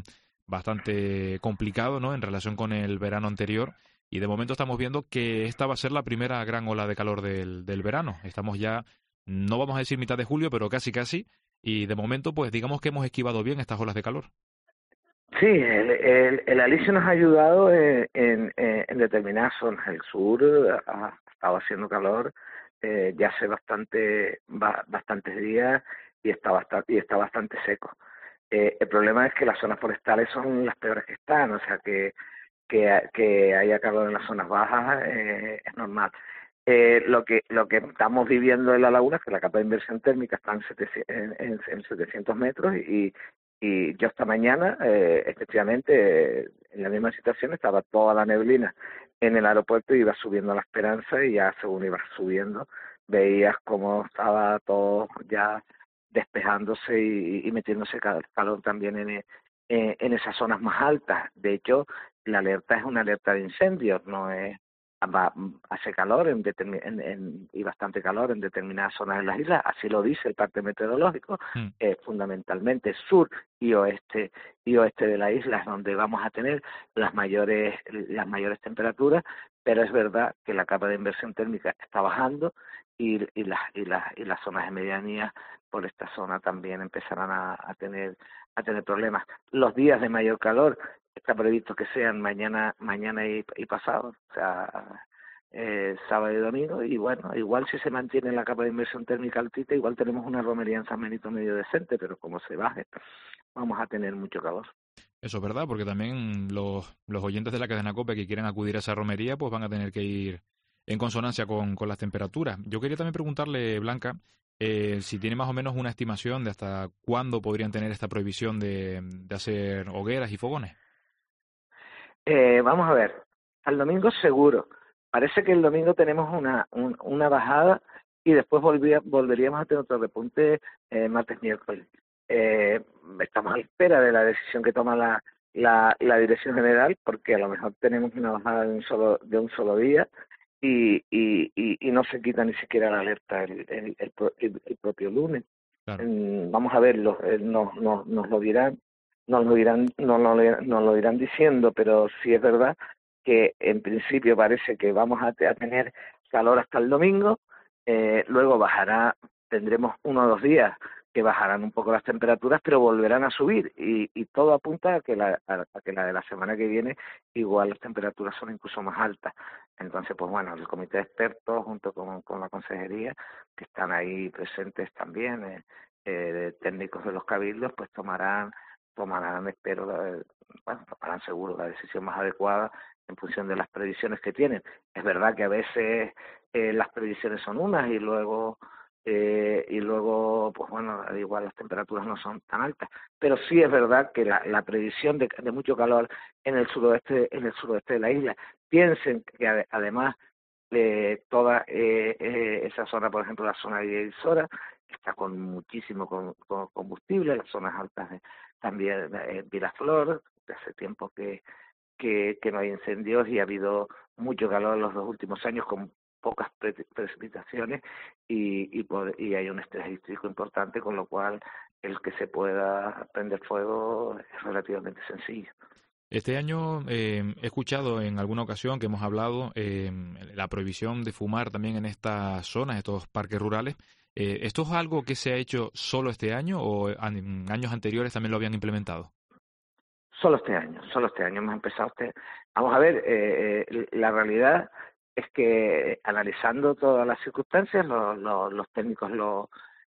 bastante complicado, ¿no?, en relación con el verano anterior. Y de momento estamos viendo que esta va a ser la primera gran ola de calor del, del verano. Estamos ya, no vamos a decir mitad de julio, pero casi casi. Y de momento, pues digamos que hemos esquivado bien estas olas de calor. Sí, el, el, el Alicia nos ha ayudado en, en, en determinadas zonas. El sur ha estado haciendo calor eh, ya hace bastante ba, bastantes días y está bastante, y está bastante seco. Eh, el problema es que las zonas forestales son las peores que están, o sea que que, que haya calor en las zonas bajas eh, es normal. Eh, lo que lo que estamos viviendo en la laguna es que la capa de inversión térmica está en, setecientos, en, en, en setecientos metros y, y yo esta mañana, eh, efectivamente, eh, en la misma situación estaba toda la neblina en el aeropuerto y iba subiendo la Esperanza y ya según iba subiendo veías cómo estaba todo ya despejándose y, y metiéndose calor también en, en, en esas zonas más altas. De hecho, la alerta es una alerta de incendios, no es va, hace calor en determin, en, en, y bastante calor en determinadas zonas de las islas, así lo dice el parte meteorológico, mm. eh, fundamentalmente sur y oeste y oeste de la isla es donde vamos a tener las mayores las mayores temperaturas, pero es verdad que la capa de inversión térmica está bajando y, y las y las y las zonas de medianía por esta zona también empezarán a, a tener a tener problemas. Los días de mayor calor está previsto que sean mañana mañana y, y pasado, o sea, eh, sábado y domingo, y bueno, igual si se mantiene la capa de inversión térmica altita, igual tenemos una romería en San Benito medio decente, pero como se baje, vamos a tener mucho calor. Eso es verdad, porque también los, los oyentes de la cadena COPE que quieren acudir a esa romería, pues van a tener que ir en consonancia con, con las temperaturas. Yo quería también preguntarle, Blanca, eh, si tiene más o menos una estimación de hasta cuándo podrían tener esta prohibición de, de hacer hogueras y fogones. Eh, vamos a ver, al domingo seguro. Parece que el domingo tenemos una un, una bajada y después volvía, volveríamos a tener otro repunte eh, martes, miércoles. Eh, estamos a la espera de la decisión que toma la, la, la Dirección General, porque a lo mejor tenemos una bajada de un solo de un solo día y, y, y, y no se quita ni siquiera la alerta el, el, el, el, el propio lunes. Claro. Eh, vamos a verlo, eh, nos, nos, nos lo dirán. Nos lo dirán, no lo, nos lo irán diciendo, pero sí es verdad que en principio parece que vamos a, a tener calor hasta el domingo, eh, luego bajará, tendremos uno o dos días que bajarán un poco las temperaturas, pero volverán a subir y, y todo apunta a que, la, a, a que la de la semana que viene igual las temperaturas son incluso más altas. Entonces, pues bueno, el comité de expertos junto con, con la consejería, que están ahí presentes también, eh, eh, técnicos de los cabildos, pues tomarán tomarán, espero, la, bueno, tomarán seguro la decisión más adecuada en función de las previsiones que tienen. Es verdad que a veces eh, las previsiones son unas y luego eh, y luego pues bueno, igual las temperaturas no son tan altas, pero sí es verdad que la, la previsión de, de mucho calor en el suroeste en el suroeste de la isla. Piensen que ade, además eh, toda eh, eh, esa zona, por ejemplo la zona de Isora, está con muchísimo con, con combustible, las zonas altas de, también en eh, Vilaflor, de hace tiempo que, que, que no hay incendios y ha habido mucho calor en los dos últimos años con pocas pre precipitaciones y, y, por, y hay un estrés hídrico importante, con lo cual el que se pueda prender fuego es relativamente sencillo. Este año eh, he escuchado en alguna ocasión que hemos hablado eh, la prohibición de fumar también en estas zonas, estos parques rurales. Eh, ¿Esto es algo que se ha hecho solo este año o en años anteriores también lo habían implementado? Solo este año, solo este año hemos empezado. Este... Vamos a ver, eh, la realidad es que analizando todas las circunstancias, lo, lo, los técnicos lo,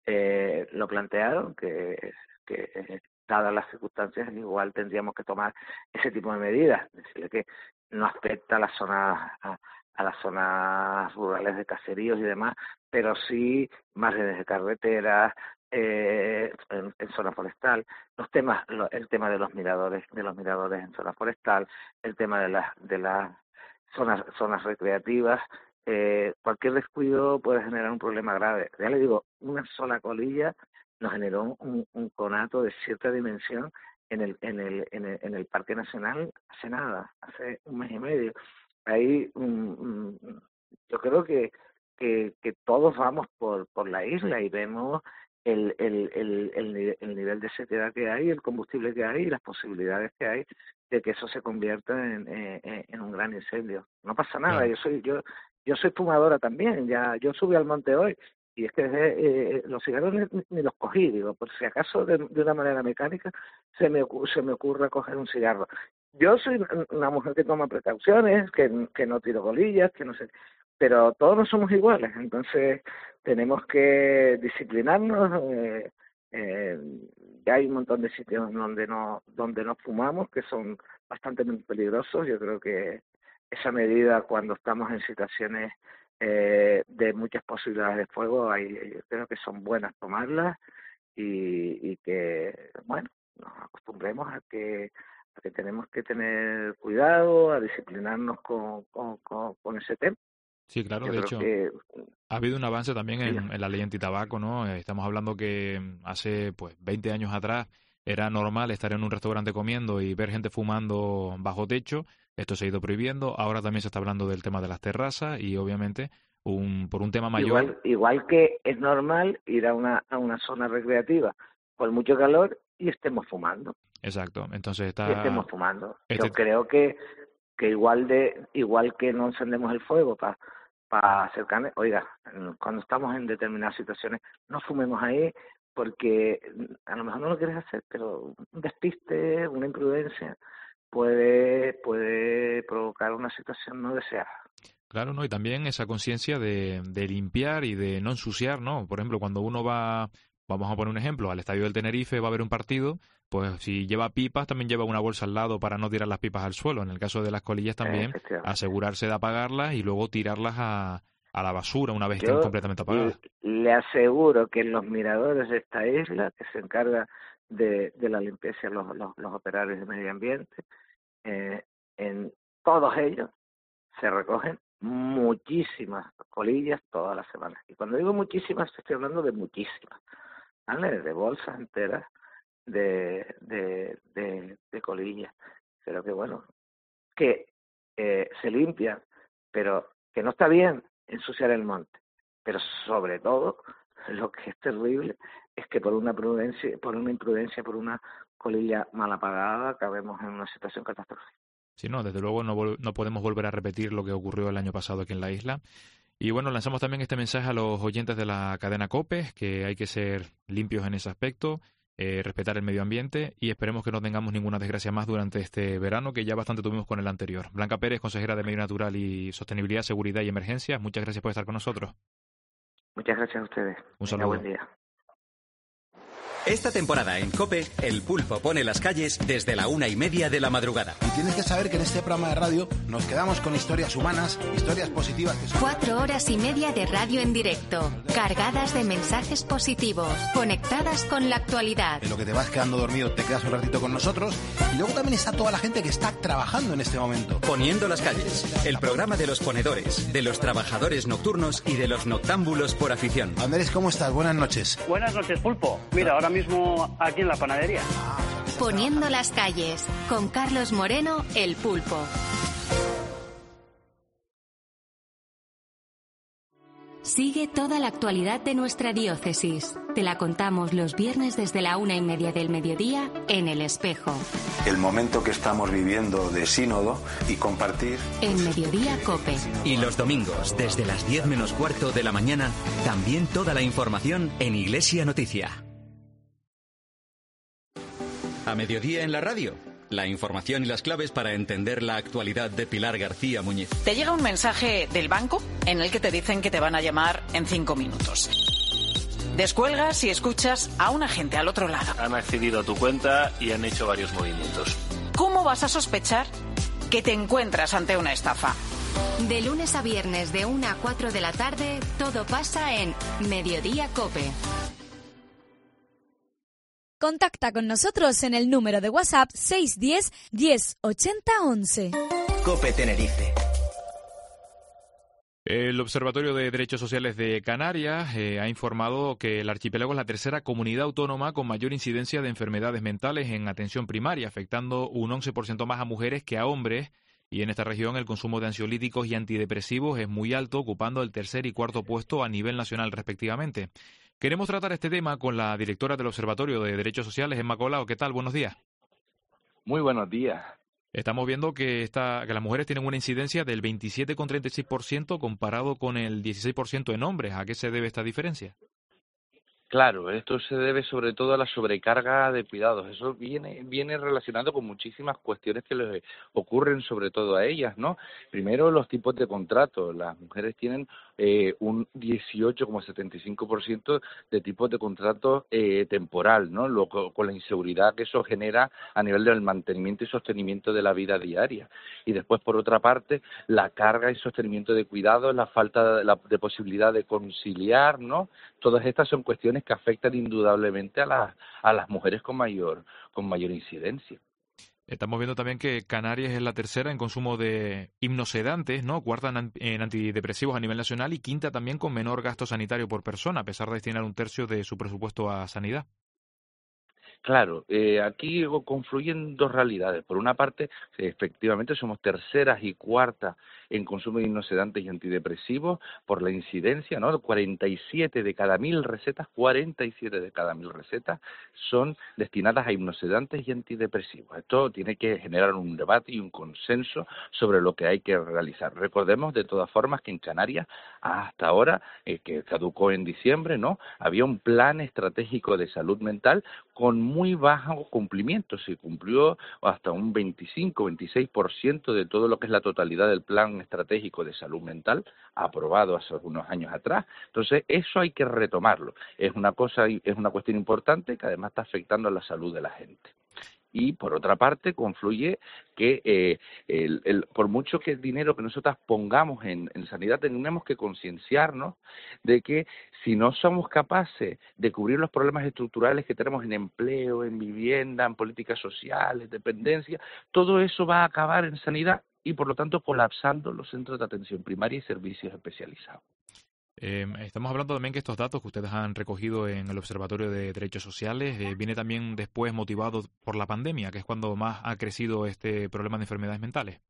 eh, lo plantearon, que, que eh, dadas las circunstancias igual tendríamos que tomar ese tipo de medidas, decirle que no afecta a las zonas a, a las zonas rurales de caseríos y demás, pero sí márgenes de carreteras, eh, en, en zona forestal, los temas, lo, el tema de los miradores, de los miradores en zona forestal, el tema de las de las zonas zonas recreativas, eh, cualquier descuido puede generar un problema grave. Ya le digo, una sola colilla nos generó un, un conato de cierta dimensión en el en el en el, en el Parque Nacional hace nada, hace un mes y medio. Ahí um, um, yo creo que, que que todos vamos por por la isla y vemos el, el, el, el, el nivel de sequedad que hay, el combustible que hay y las posibilidades que hay de que eso se convierta en, en, en un gran incendio. No pasa nada, claro. yo soy yo yo soy fumadora también, ya yo subí al monte hoy y es que eh, los cigarros ni, ni los cogí, digo, por si acaso de, de una manera mecánica se me se me ocurre coger un cigarro. Yo soy una mujer que toma precauciones, que, que no tiro colillas, que no sé, pero todos no somos iguales, entonces tenemos que disciplinarnos. Eh, eh, ya hay un montón de sitios donde no donde no fumamos, que son bastante peligrosos. Yo creo que esa medida, cuando estamos en situaciones eh, de muchas posibilidades de fuego, hay, yo creo que son buenas tomarlas y, y que, bueno, nos acostumbremos a que a que tenemos que tener cuidado, a disciplinarnos con, con, con, con ese tema. Sí, claro, Yo de creo hecho, que, ha habido un avance también en, sí. en la ley antitabaco, ¿no? Estamos hablando que hace pues veinte años atrás era normal estar en un restaurante comiendo y ver gente fumando bajo techo. Esto se ha ido prohibiendo. Ahora también se está hablando del tema de las terrazas y obviamente un por un tema mayor. Igual, igual que es normal ir a una a una zona recreativa con mucho calor y estemos fumando. Exacto. Entonces está. Y estemos fumando. Este... Yo creo que que igual de igual que no encendemos el fuego para para hacer carne, oiga, cuando estamos en determinadas situaciones no fumemos ahí porque a lo mejor no lo quieres hacer, pero un despiste, una imprudencia puede puede provocar una situación no deseada. Claro, ¿no? Y también esa conciencia de, de limpiar y de no ensuciar, ¿no? Por ejemplo, cuando uno va, vamos a poner un ejemplo, al estadio del Tenerife va a haber un partido, pues si lleva pipas, también lleva una bolsa al lado para no tirar las pipas al suelo. En el caso de las colillas también, asegurarse de apagarlas y luego tirarlas a, a la basura una vez Yo estén completamente apagadas. Le aseguro que en los miradores de esta isla, que se encarga de, de la limpieza los, los, los operarios de medio ambiente, eh, en todos ellos se recogen muchísimas colillas todas las semanas. Y cuando digo muchísimas, estoy hablando de muchísimas, ¿vale? De bolsas enteras de de, de, de colillas. Pero que bueno, que eh, se limpia, pero que no está bien ensuciar el monte. Pero sobre todo, lo que es terrible es que por una prudencia, por una imprudencia, por una colilla mal apagada, acabemos en una situación catastrófica. Sí, no, desde luego no, no podemos volver a repetir lo que ocurrió el año pasado aquí en la isla. Y bueno, lanzamos también este mensaje a los oyentes de la cadena COPE, que hay que ser limpios en ese aspecto, eh, respetar el medio ambiente y esperemos que no tengamos ninguna desgracia más durante este verano, que ya bastante tuvimos con el anterior. Blanca Pérez, consejera de Medio Natural y Sostenibilidad, Seguridad y Emergencias, muchas gracias por estar con nosotros. Muchas gracias a ustedes. Un saludo. Buen día. Esta temporada en COPE, El Pulpo pone las calles desde la una y media de la madrugada. Y tienes que saber que en este programa de radio nos quedamos con historias humanas, historias positivas. Que son... Cuatro horas y media de radio en directo, cargadas de mensajes positivos, conectadas con la actualidad. En lo que te vas quedando dormido, te quedas un ratito con nosotros. Y luego también está toda la gente que está trabajando en este momento. Poniendo las calles, el programa de los ponedores, de los trabajadores nocturnos y de los noctámbulos por afición. Andrés, ¿cómo estás? Buenas noches. Buenas noches, Pulpo. Mira, ahora mismo aquí en la panadería. Poniendo las calles, con Carlos Moreno, El Pulpo. Sigue toda la actualidad de nuestra diócesis. Te la contamos los viernes desde la una y media del mediodía en El Espejo. El momento que estamos viviendo de sínodo y compartir. En Mediodía COPE. Y los domingos, desde las diez menos cuarto de la mañana, también toda la información en Iglesia Noticia. A mediodía en la radio, la información y las claves para entender la actualidad de Pilar García Muñiz. Te llega un mensaje del banco en el que te dicen que te van a llamar en cinco minutos. Descuelgas y escuchas a un agente al otro lado. Han accedido a tu cuenta y han hecho varios movimientos. ¿Cómo vas a sospechar que te encuentras ante una estafa? De lunes a viernes de una a cuatro de la tarde, todo pasa en Mediodía COPE. Contacta con nosotros en el número de WhatsApp seis uno cero, diez, ochenta, once. COPE Tenerife. El Observatorio de Derechos Sociales de Canarias eh, ha informado que el archipiélago es la tercera comunidad autónoma con mayor incidencia de enfermedades mentales en atención primaria, afectando un once por ciento más a mujeres que a hombres. Y en esta región el consumo de ansiolíticos y antidepresivos es muy alto, ocupando el tercer y cuarto puesto a nivel nacional respectivamente. Queremos tratar este tema con la directora del Observatorio de Derechos Sociales, Emma Colau. ¿Qué tal? Buenos días. Muy buenos días. Estamos viendo que, esta, que las mujeres tienen una incidencia del veintisiete coma treinta y seis por ciento comparado con el dieciséis por ciento en hombres. ¿A qué se debe esta diferencia? Claro, esto se debe sobre todo a la sobrecarga de cuidados. Eso viene viene relacionado con muchísimas cuestiones que les ocurren sobre todo a ellas, ¿no? Primero, los tipos de contratos. Las mujeres tienen eh, un dieciocho coma setenta y cinco por ciento de tipos de contrato eh, temporal, ¿no? Lo, con la inseguridad que eso genera a nivel del mantenimiento y sostenimiento de la vida diaria. Y después, por otra parte, la carga y sostenimiento de cuidados, la falta de, la, de posibilidad de conciliar, ¿no? Todas estas son cuestiones que afectan indudablemente a las a las mujeres con mayor con mayor incidencia. Estamos viendo también que Canarias es la tercera en consumo de hipnosedantes, ¿no? Cuarta en, en antidepresivos a nivel nacional y quinta también con menor gasto sanitario por persona, a pesar de destinar un tercio de su presupuesto a sanidad. Claro, eh, aquí confluyen dos realidades. Por una parte, efectivamente somos terceras y cuartas en consumo de hipnosedantes y antidepresivos por la incidencia, ¿no? cuarenta y siete de cada mil recetas, cuarenta y siete de cada mil recetas son destinadas a hipnosedantes y antidepresivos. Esto tiene que generar un debate y un consenso sobre lo que hay que realizar. Recordemos de todas formas que en Canarias, hasta ahora, eh, que caducó en diciembre, ¿no? Había un plan estratégico de salud mental con muy bajo cumplimiento. Se cumplió hasta un veinticinco, veintiséis por ciento de todo lo que es la totalidad del plan estratégico de salud mental aprobado hace unos años atrás. Entonces, eso hay que retomarlo. Es una cosa, es una cuestión importante que además está afectando a la salud de la gente. Y por otra parte confluye que eh, el, el, por mucho que el dinero que nosotros pongamos en, en sanidad, tenemos que concienciarnos de que si no somos capaces de cubrir los problemas estructurales que tenemos en empleo, en vivienda, en políticas sociales, dependencia, todo eso va a acabar en sanidad y por lo tanto colapsando los centros de atención primaria y servicios especializados. Eh, estamos hablando también que estos datos que ustedes han recogido en el Observatorio de Derechos Sociales eh, viene también después motivado por la pandemia, que es cuando más ha crecido este problema de enfermedades mentales.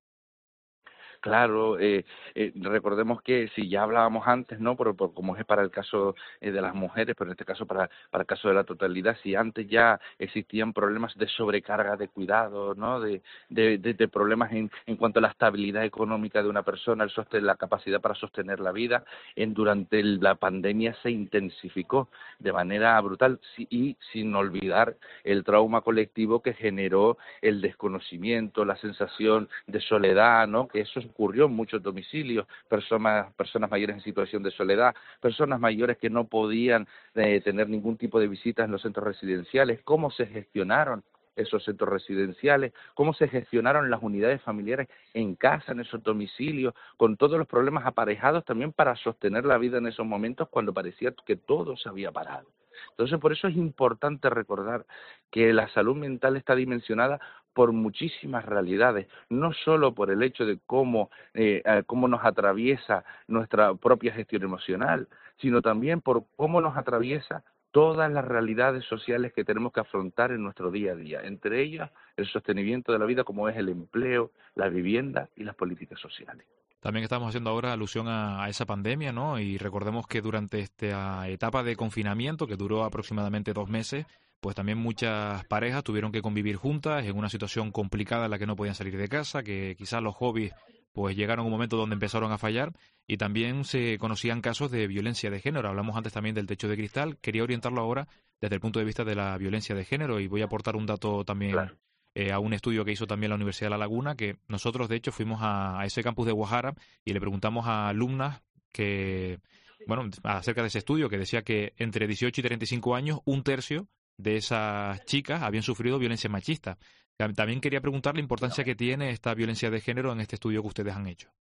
Claro, eh, eh, recordemos que si ya hablábamos antes, ¿no? Por, por como es para el caso eh, de las mujeres, pero en este caso para, para el caso de la totalidad, si antes ya existían problemas de sobrecarga de cuidados, ¿no? De, de, de, de problemas en, en cuanto a la estabilidad económica de una persona, el sostener, la capacidad para sostener la vida, en, durante el, la pandemia se intensificó de manera brutal sí, y sin olvidar el trauma colectivo que generó el desconocimiento, la sensación de soledad, ¿no? Que eso ocurrió en muchos domicilios, personas, personas mayores en situación de soledad, personas mayores que no podían eh, tener ningún tipo de visitas en los centros residenciales, cómo se gestionaron esos centros residenciales, cómo se gestionaron las unidades familiares en casa, en esos domicilios, con todos los problemas aparejados también para sostener la vida en esos momentos cuando parecía que todo se había parado. Entonces, por eso es importante recordar que la salud mental está dimensionada por muchísimas realidades, no solo por el hecho de cómo, eh, cómo nos atraviesa nuestra propia gestión emocional, sino también por cómo nos atraviesa todas las realidades sociales que tenemos que afrontar en nuestro día a día, entre ellas el sostenimiento de la vida como es el empleo, la vivienda y las políticas sociales. También estamos haciendo ahora alusión a, a esa pandemia, ¿no? Y recordemos que durante esta etapa de confinamiento, que duró aproximadamente dos meses, pues también muchas parejas tuvieron que convivir juntas en una situación complicada en la que no podían salir de casa, que quizás los hobbies pues llegaron a un momento donde empezaron a fallar y también se conocían casos de violencia de género. Hablamos antes también del techo de cristal. Quería orientarlo ahora desde el punto de vista de la violencia de género y voy a aportar un dato también claro. eh, a un estudio que hizo también la Universidad de La Laguna, que nosotros de hecho fuimos a, a ese campus de Guajara y le preguntamos a alumnas que, bueno, acerca de ese estudio que decía que entre dieciocho y treinta y cinco años un tercio de esas chicas habían sufrido violencia machista. También quería preguntar la importancia que tiene esta violencia de género en este estudio que ustedes han hecho.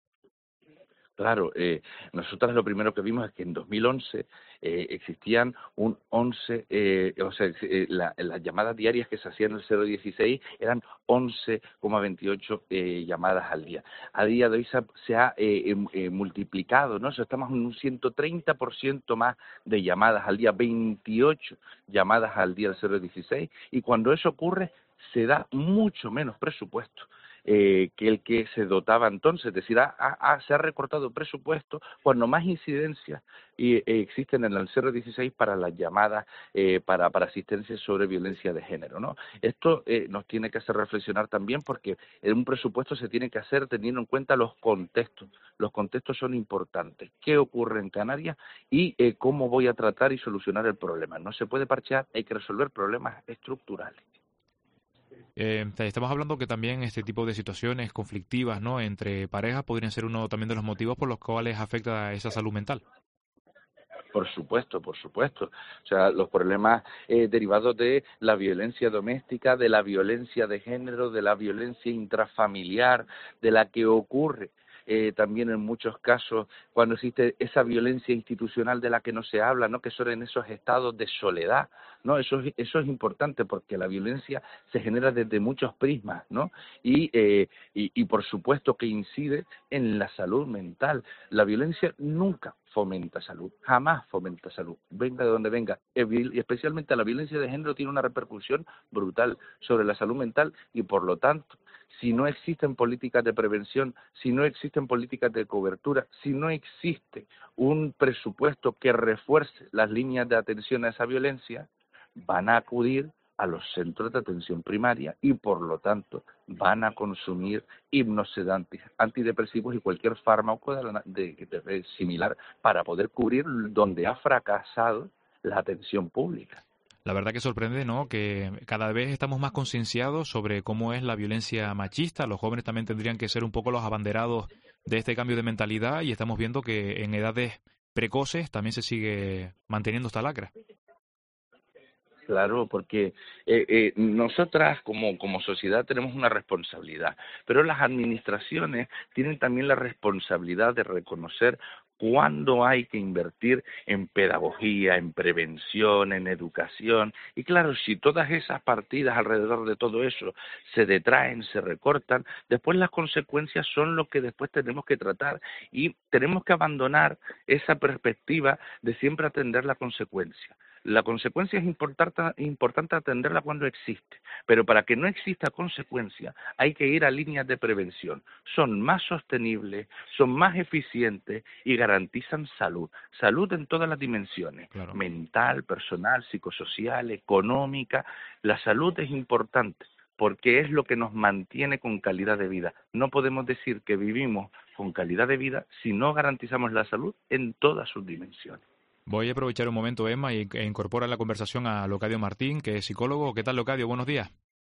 Claro, eh, nosotros lo primero que vimos es que en dos mil once eh, existían un once, eh, o sea, eh, la, las llamadas diarias que se hacían en el cero dieciséis eran once coma veintiocho eh, llamadas al día. A día de hoy se ha, se ha eh, eh, multiplicado, ¿no? O sea, estamos en un ciento treinta por ciento más de llamadas al día, veintiocho llamadas al día al cero dieciséis, y cuando eso ocurre se da mucho menos presupuesto. eh, que el que se dotaba entonces, es decir, ha, ha, se ha recortado presupuesto cuando más incidencias y, eh, existen en el cero dieciséis para las llamadas eh, para, para asistencia sobre violencia de género, ¿no? Esto eh, nos tiene que hacer reflexionar también porque en un presupuesto se tiene que hacer teniendo en cuenta los contextos. Los contextos son importantes. ¿Qué ocurre en Canarias y eh, cómo voy a tratar y solucionar el problema? No se puede parchear, hay que resolver problemas estructurales. Eh, estamos hablando que también este tipo de situaciones conflictivas, ¿no?, entre parejas podrían ser uno también de los motivos por los cuales afecta esa salud mental. Por supuesto, por supuesto. O sea, los problemas eh, derivados de la violencia doméstica, de la violencia de género, de la violencia intrafamiliar, de la que ocurre eh, también en muchos casos cuando existe esa violencia institucional de la que no se habla, ¿no?, que son en esos estados de soledad, ¿no? Eso es, eso es importante porque la violencia se genera desde muchos prismas, ¿no? Y, eh, y, y por supuesto que incide en la salud mental. La violencia nunca fomenta salud, jamás fomenta salud, venga de donde venga, y especialmente la violencia de género tiene una repercusión brutal sobre la salud mental y por lo tanto, si no existen políticas de prevención, si no existen políticas de cobertura, si no existe un presupuesto que refuerce las líneas de atención a esa violencia, van a acudir a los centros de atención primaria y por lo tanto van a consumir hipnosedantes, antidepresivos y cualquier fármaco de, de, de, de similar para poder cubrir donde ha fracasado la atención pública. La verdad que sorprende, ¿no?, que cada vez estamos más concienciados sobre cómo es la violencia machista. Los jóvenes también tendrían que ser un poco los abanderados de este cambio de mentalidad y estamos viendo que en edades precoces también se sigue manteniendo esta lacra. Claro, porque eh, eh, nosotras como, como sociedad tenemos una responsabilidad, pero las administraciones tienen también la responsabilidad de reconocer cuándo hay que invertir en pedagogía, en prevención, en educación. Y claro, si todas esas partidas alrededor de todo eso se detraen, se recortan, después las consecuencias son lo que después tenemos que tratar y tenemos que abandonar esa perspectiva de siempre atender la consecuencia. La consecuencia es importante, importante atenderla cuando existe, pero para que no exista consecuencia hay que ir a líneas de prevención. Son más sostenibles, son más eficientes y garantizan salud. Salud en todas las dimensiones, claro. Mental, personal, psicosocial, económica. La salud es importante porque es lo que nos mantiene con calidad de vida. No podemos decir que vivimos con calidad de vida si no garantizamos la salud en todas sus dimensiones. Voy a aprovechar un momento, Emma, y e incorpora en la conversación a Locadio Martín, que es psicólogo. ¿Qué tal, Locadio? Buenos días.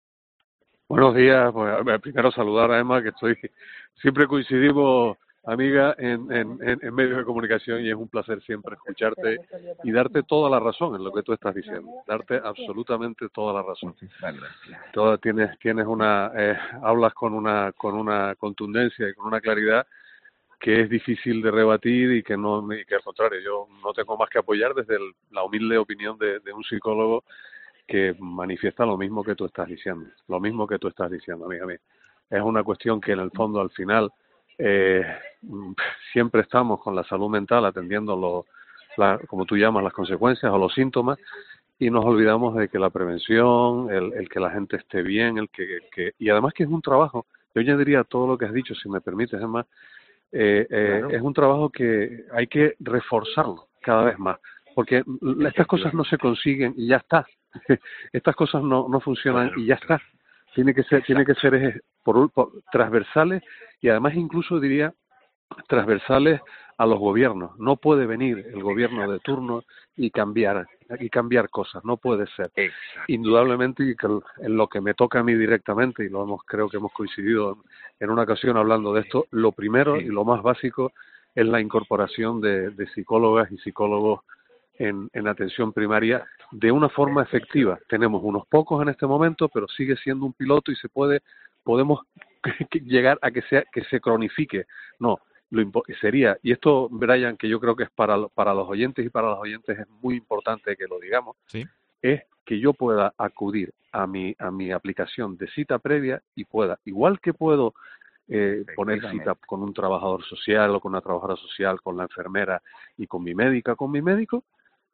Buenos días. Pues, primero saludar a Emma, que estoy siempre coincidimos, amiga, en, en, en medios de comunicación y es un placer siempre escucharte y darte toda la razón en lo que tú estás diciendo. Darte absolutamente toda la razón. Toda, tienes tienes una eh, hablas con una con una contundencia y con una claridad que es difícil de rebatir y que no y que al contrario yo no tengo más que apoyar desde el, la humilde opinión de, de un psicólogo que manifiesta lo mismo que tú estás diciendo, lo mismo que tú estás diciendo, amiga mía. Es una cuestión que en el fondo al final eh, siempre estamos con la salud mental atendiendo lo, la, como tú llamas, las consecuencias o los síntomas y nos olvidamos de que la prevención, el, el que la gente esté bien, el que, que y además que es un trabajo, yo añadiría todo lo que has dicho, si me permites, Emma. Eh, eh, claro. Es un trabajo que hay que reforzarlo cada vez más, porque estas cosas no se consiguen y ya está. Estas cosas no, no funcionan claro. y ya está. Tiene que ser, tiene que ser por, por, transversales y además incluso diría transversales a los gobiernos. No puede venir el gobierno de turno y cambiar y cambiar cosas, no puede ser. Exacto. Indudablemente, y que en lo que me toca a mí directamente, y lo hemos creo que hemos coincidido en una ocasión hablando de esto, lo primero sí. y lo más básico es la incorporación de, de psicólogas y psicólogos en, en atención primaria de una forma efectiva. Tenemos unos pocos en este momento, pero sigue siendo un piloto y se puede podemos llegar a que sea que se cronifique. No, lo sería, y esto, Brian, que yo creo que es para, para los oyentes y para los oyentes es muy importante que lo digamos, ¿sí? Es que yo pueda acudir a mi a mi aplicación de cita previa y pueda, igual que puedo eh, poner cita con un trabajador social o con una trabajadora social, con la enfermera y con mi médica, con mi médico,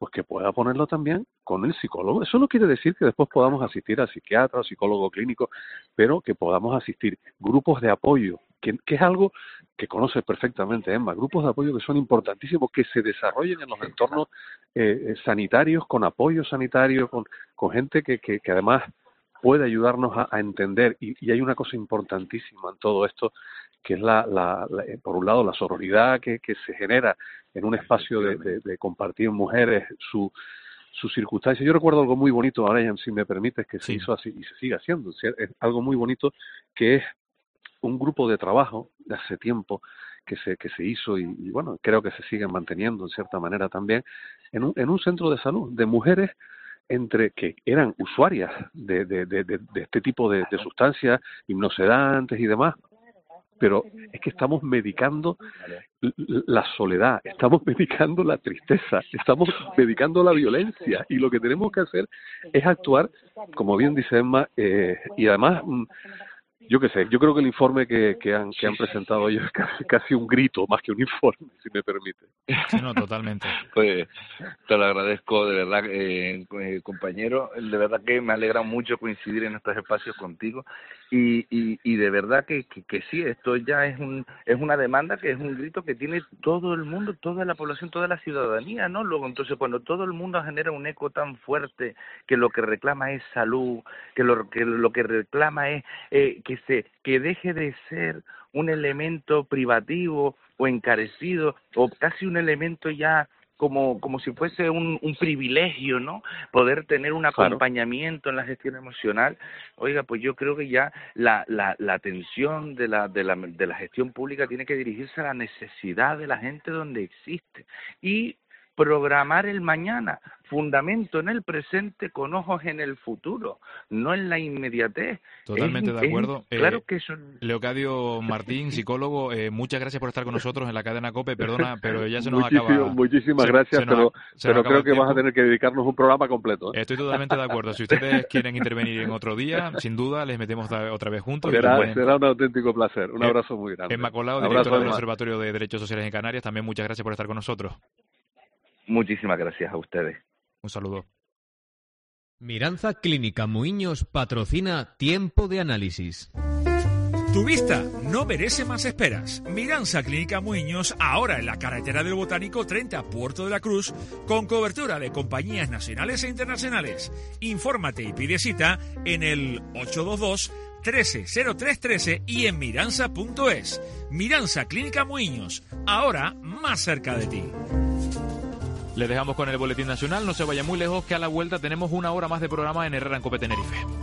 pues que pueda ponerlo también con el psicólogo. Eso no quiere decir que después podamos asistir a psiquiatra o psicólogo clínico, pero que podamos asistir grupos de apoyo, que, que es algo que conoce perfectamente Emma, grupos de apoyo que son importantísimos, que se desarrollen en los entornos eh, sanitarios, con apoyo sanitario, con, con gente que, que, que además puede ayudarnos a, a entender. Y, y hay una cosa importantísima en todo esto, que es la, la, la por un lado la sororidad que, que se genera en un espacio de, de, de compartir mujeres su sus circunstancias. Yo recuerdo algo muy bonito, Brian, si me permites, que se sí. hizo así y se sigue haciendo. Es algo muy bonito, que es un grupo de trabajo de hace tiempo que se que se hizo y, y bueno, creo que se siguen manteniendo en cierta manera también en un en un centro de salud de mujeres entre que eran usuarias de de de, de, de este tipo de, de sustancias hipnosedantes y demás, pero es que estamos medicando la soledad, estamos medicando la tristeza, estamos medicando la violencia, y lo que tenemos que hacer es actuar, como bien dice Emma, eh, y además yo qué sé, yo creo que el informe que, que han que han presentado ellos es casi, casi un grito más que un informe, si me permite. Sí, no, totalmente. Pues te lo agradezco de verdad, eh, compañero, de verdad que me alegra mucho coincidir en estos espacios contigo y, y, y de verdad que, que, que sí, esto ya es un es una demanda, que es un grito que tiene todo el mundo, toda la población, toda la ciudadanía, ¿no? Luego, entonces, cuando todo el mundo genera un eco tan fuerte que lo que reclama es salud, que lo que, lo que reclama es eh, que se que deje de ser un elemento privativo o encarecido o casi un elemento ya como como si fuese un, un privilegio, ¿no? Poder tener un acompañamiento en la gestión emocional. Oiga, pues yo creo que ya la la, la atención de la, de la de la gestión pública tiene que dirigirse a la necesidad de la gente donde existe y programar el mañana, fundamento en el presente con ojos en el futuro, no en la inmediatez. Totalmente es, de acuerdo. Es, claro eh, que son... Leocadio Martín, psicólogo, eh, muchas gracias por estar con nosotros en la cadena COPE. Perdona, pero ya se nos Muchísimo, acaba. Muchísimas se, gracias, se nos, pero, se pero creo que vas a tener que dedicarnos un programa completo. ¿eh? Estoy totalmente de acuerdo. Si ustedes quieren intervenir en otro día, sin duda les metemos otra vez juntos. Será, pueden... será un auténtico placer. Un abrazo muy grande. Emma Colau, directora del Observatorio de Derechos Sociales en Canarias, también muchas gracias por estar con nosotros. Muchísimas gracias a ustedes. Un saludo. Miranza Clínica Muiños patrocina Tiempo de Análisis. Tu vista no merece más esperas. Miranza Clínica Muiños, ahora en la carretera del Botánico treinta, Puerto de la Cruz, con cobertura de compañías nacionales e internacionales. Infórmate y pide cita en el ocho dos dos, trece cero tres trece y en miranza punto es. Miranza Clínica Muiños, ahora más cerca de ti. Les dejamos con el Boletín Nacional, no se vaya muy lejos, que a la vuelta tenemos una hora más de programa en Herrera en COPE Tenerife.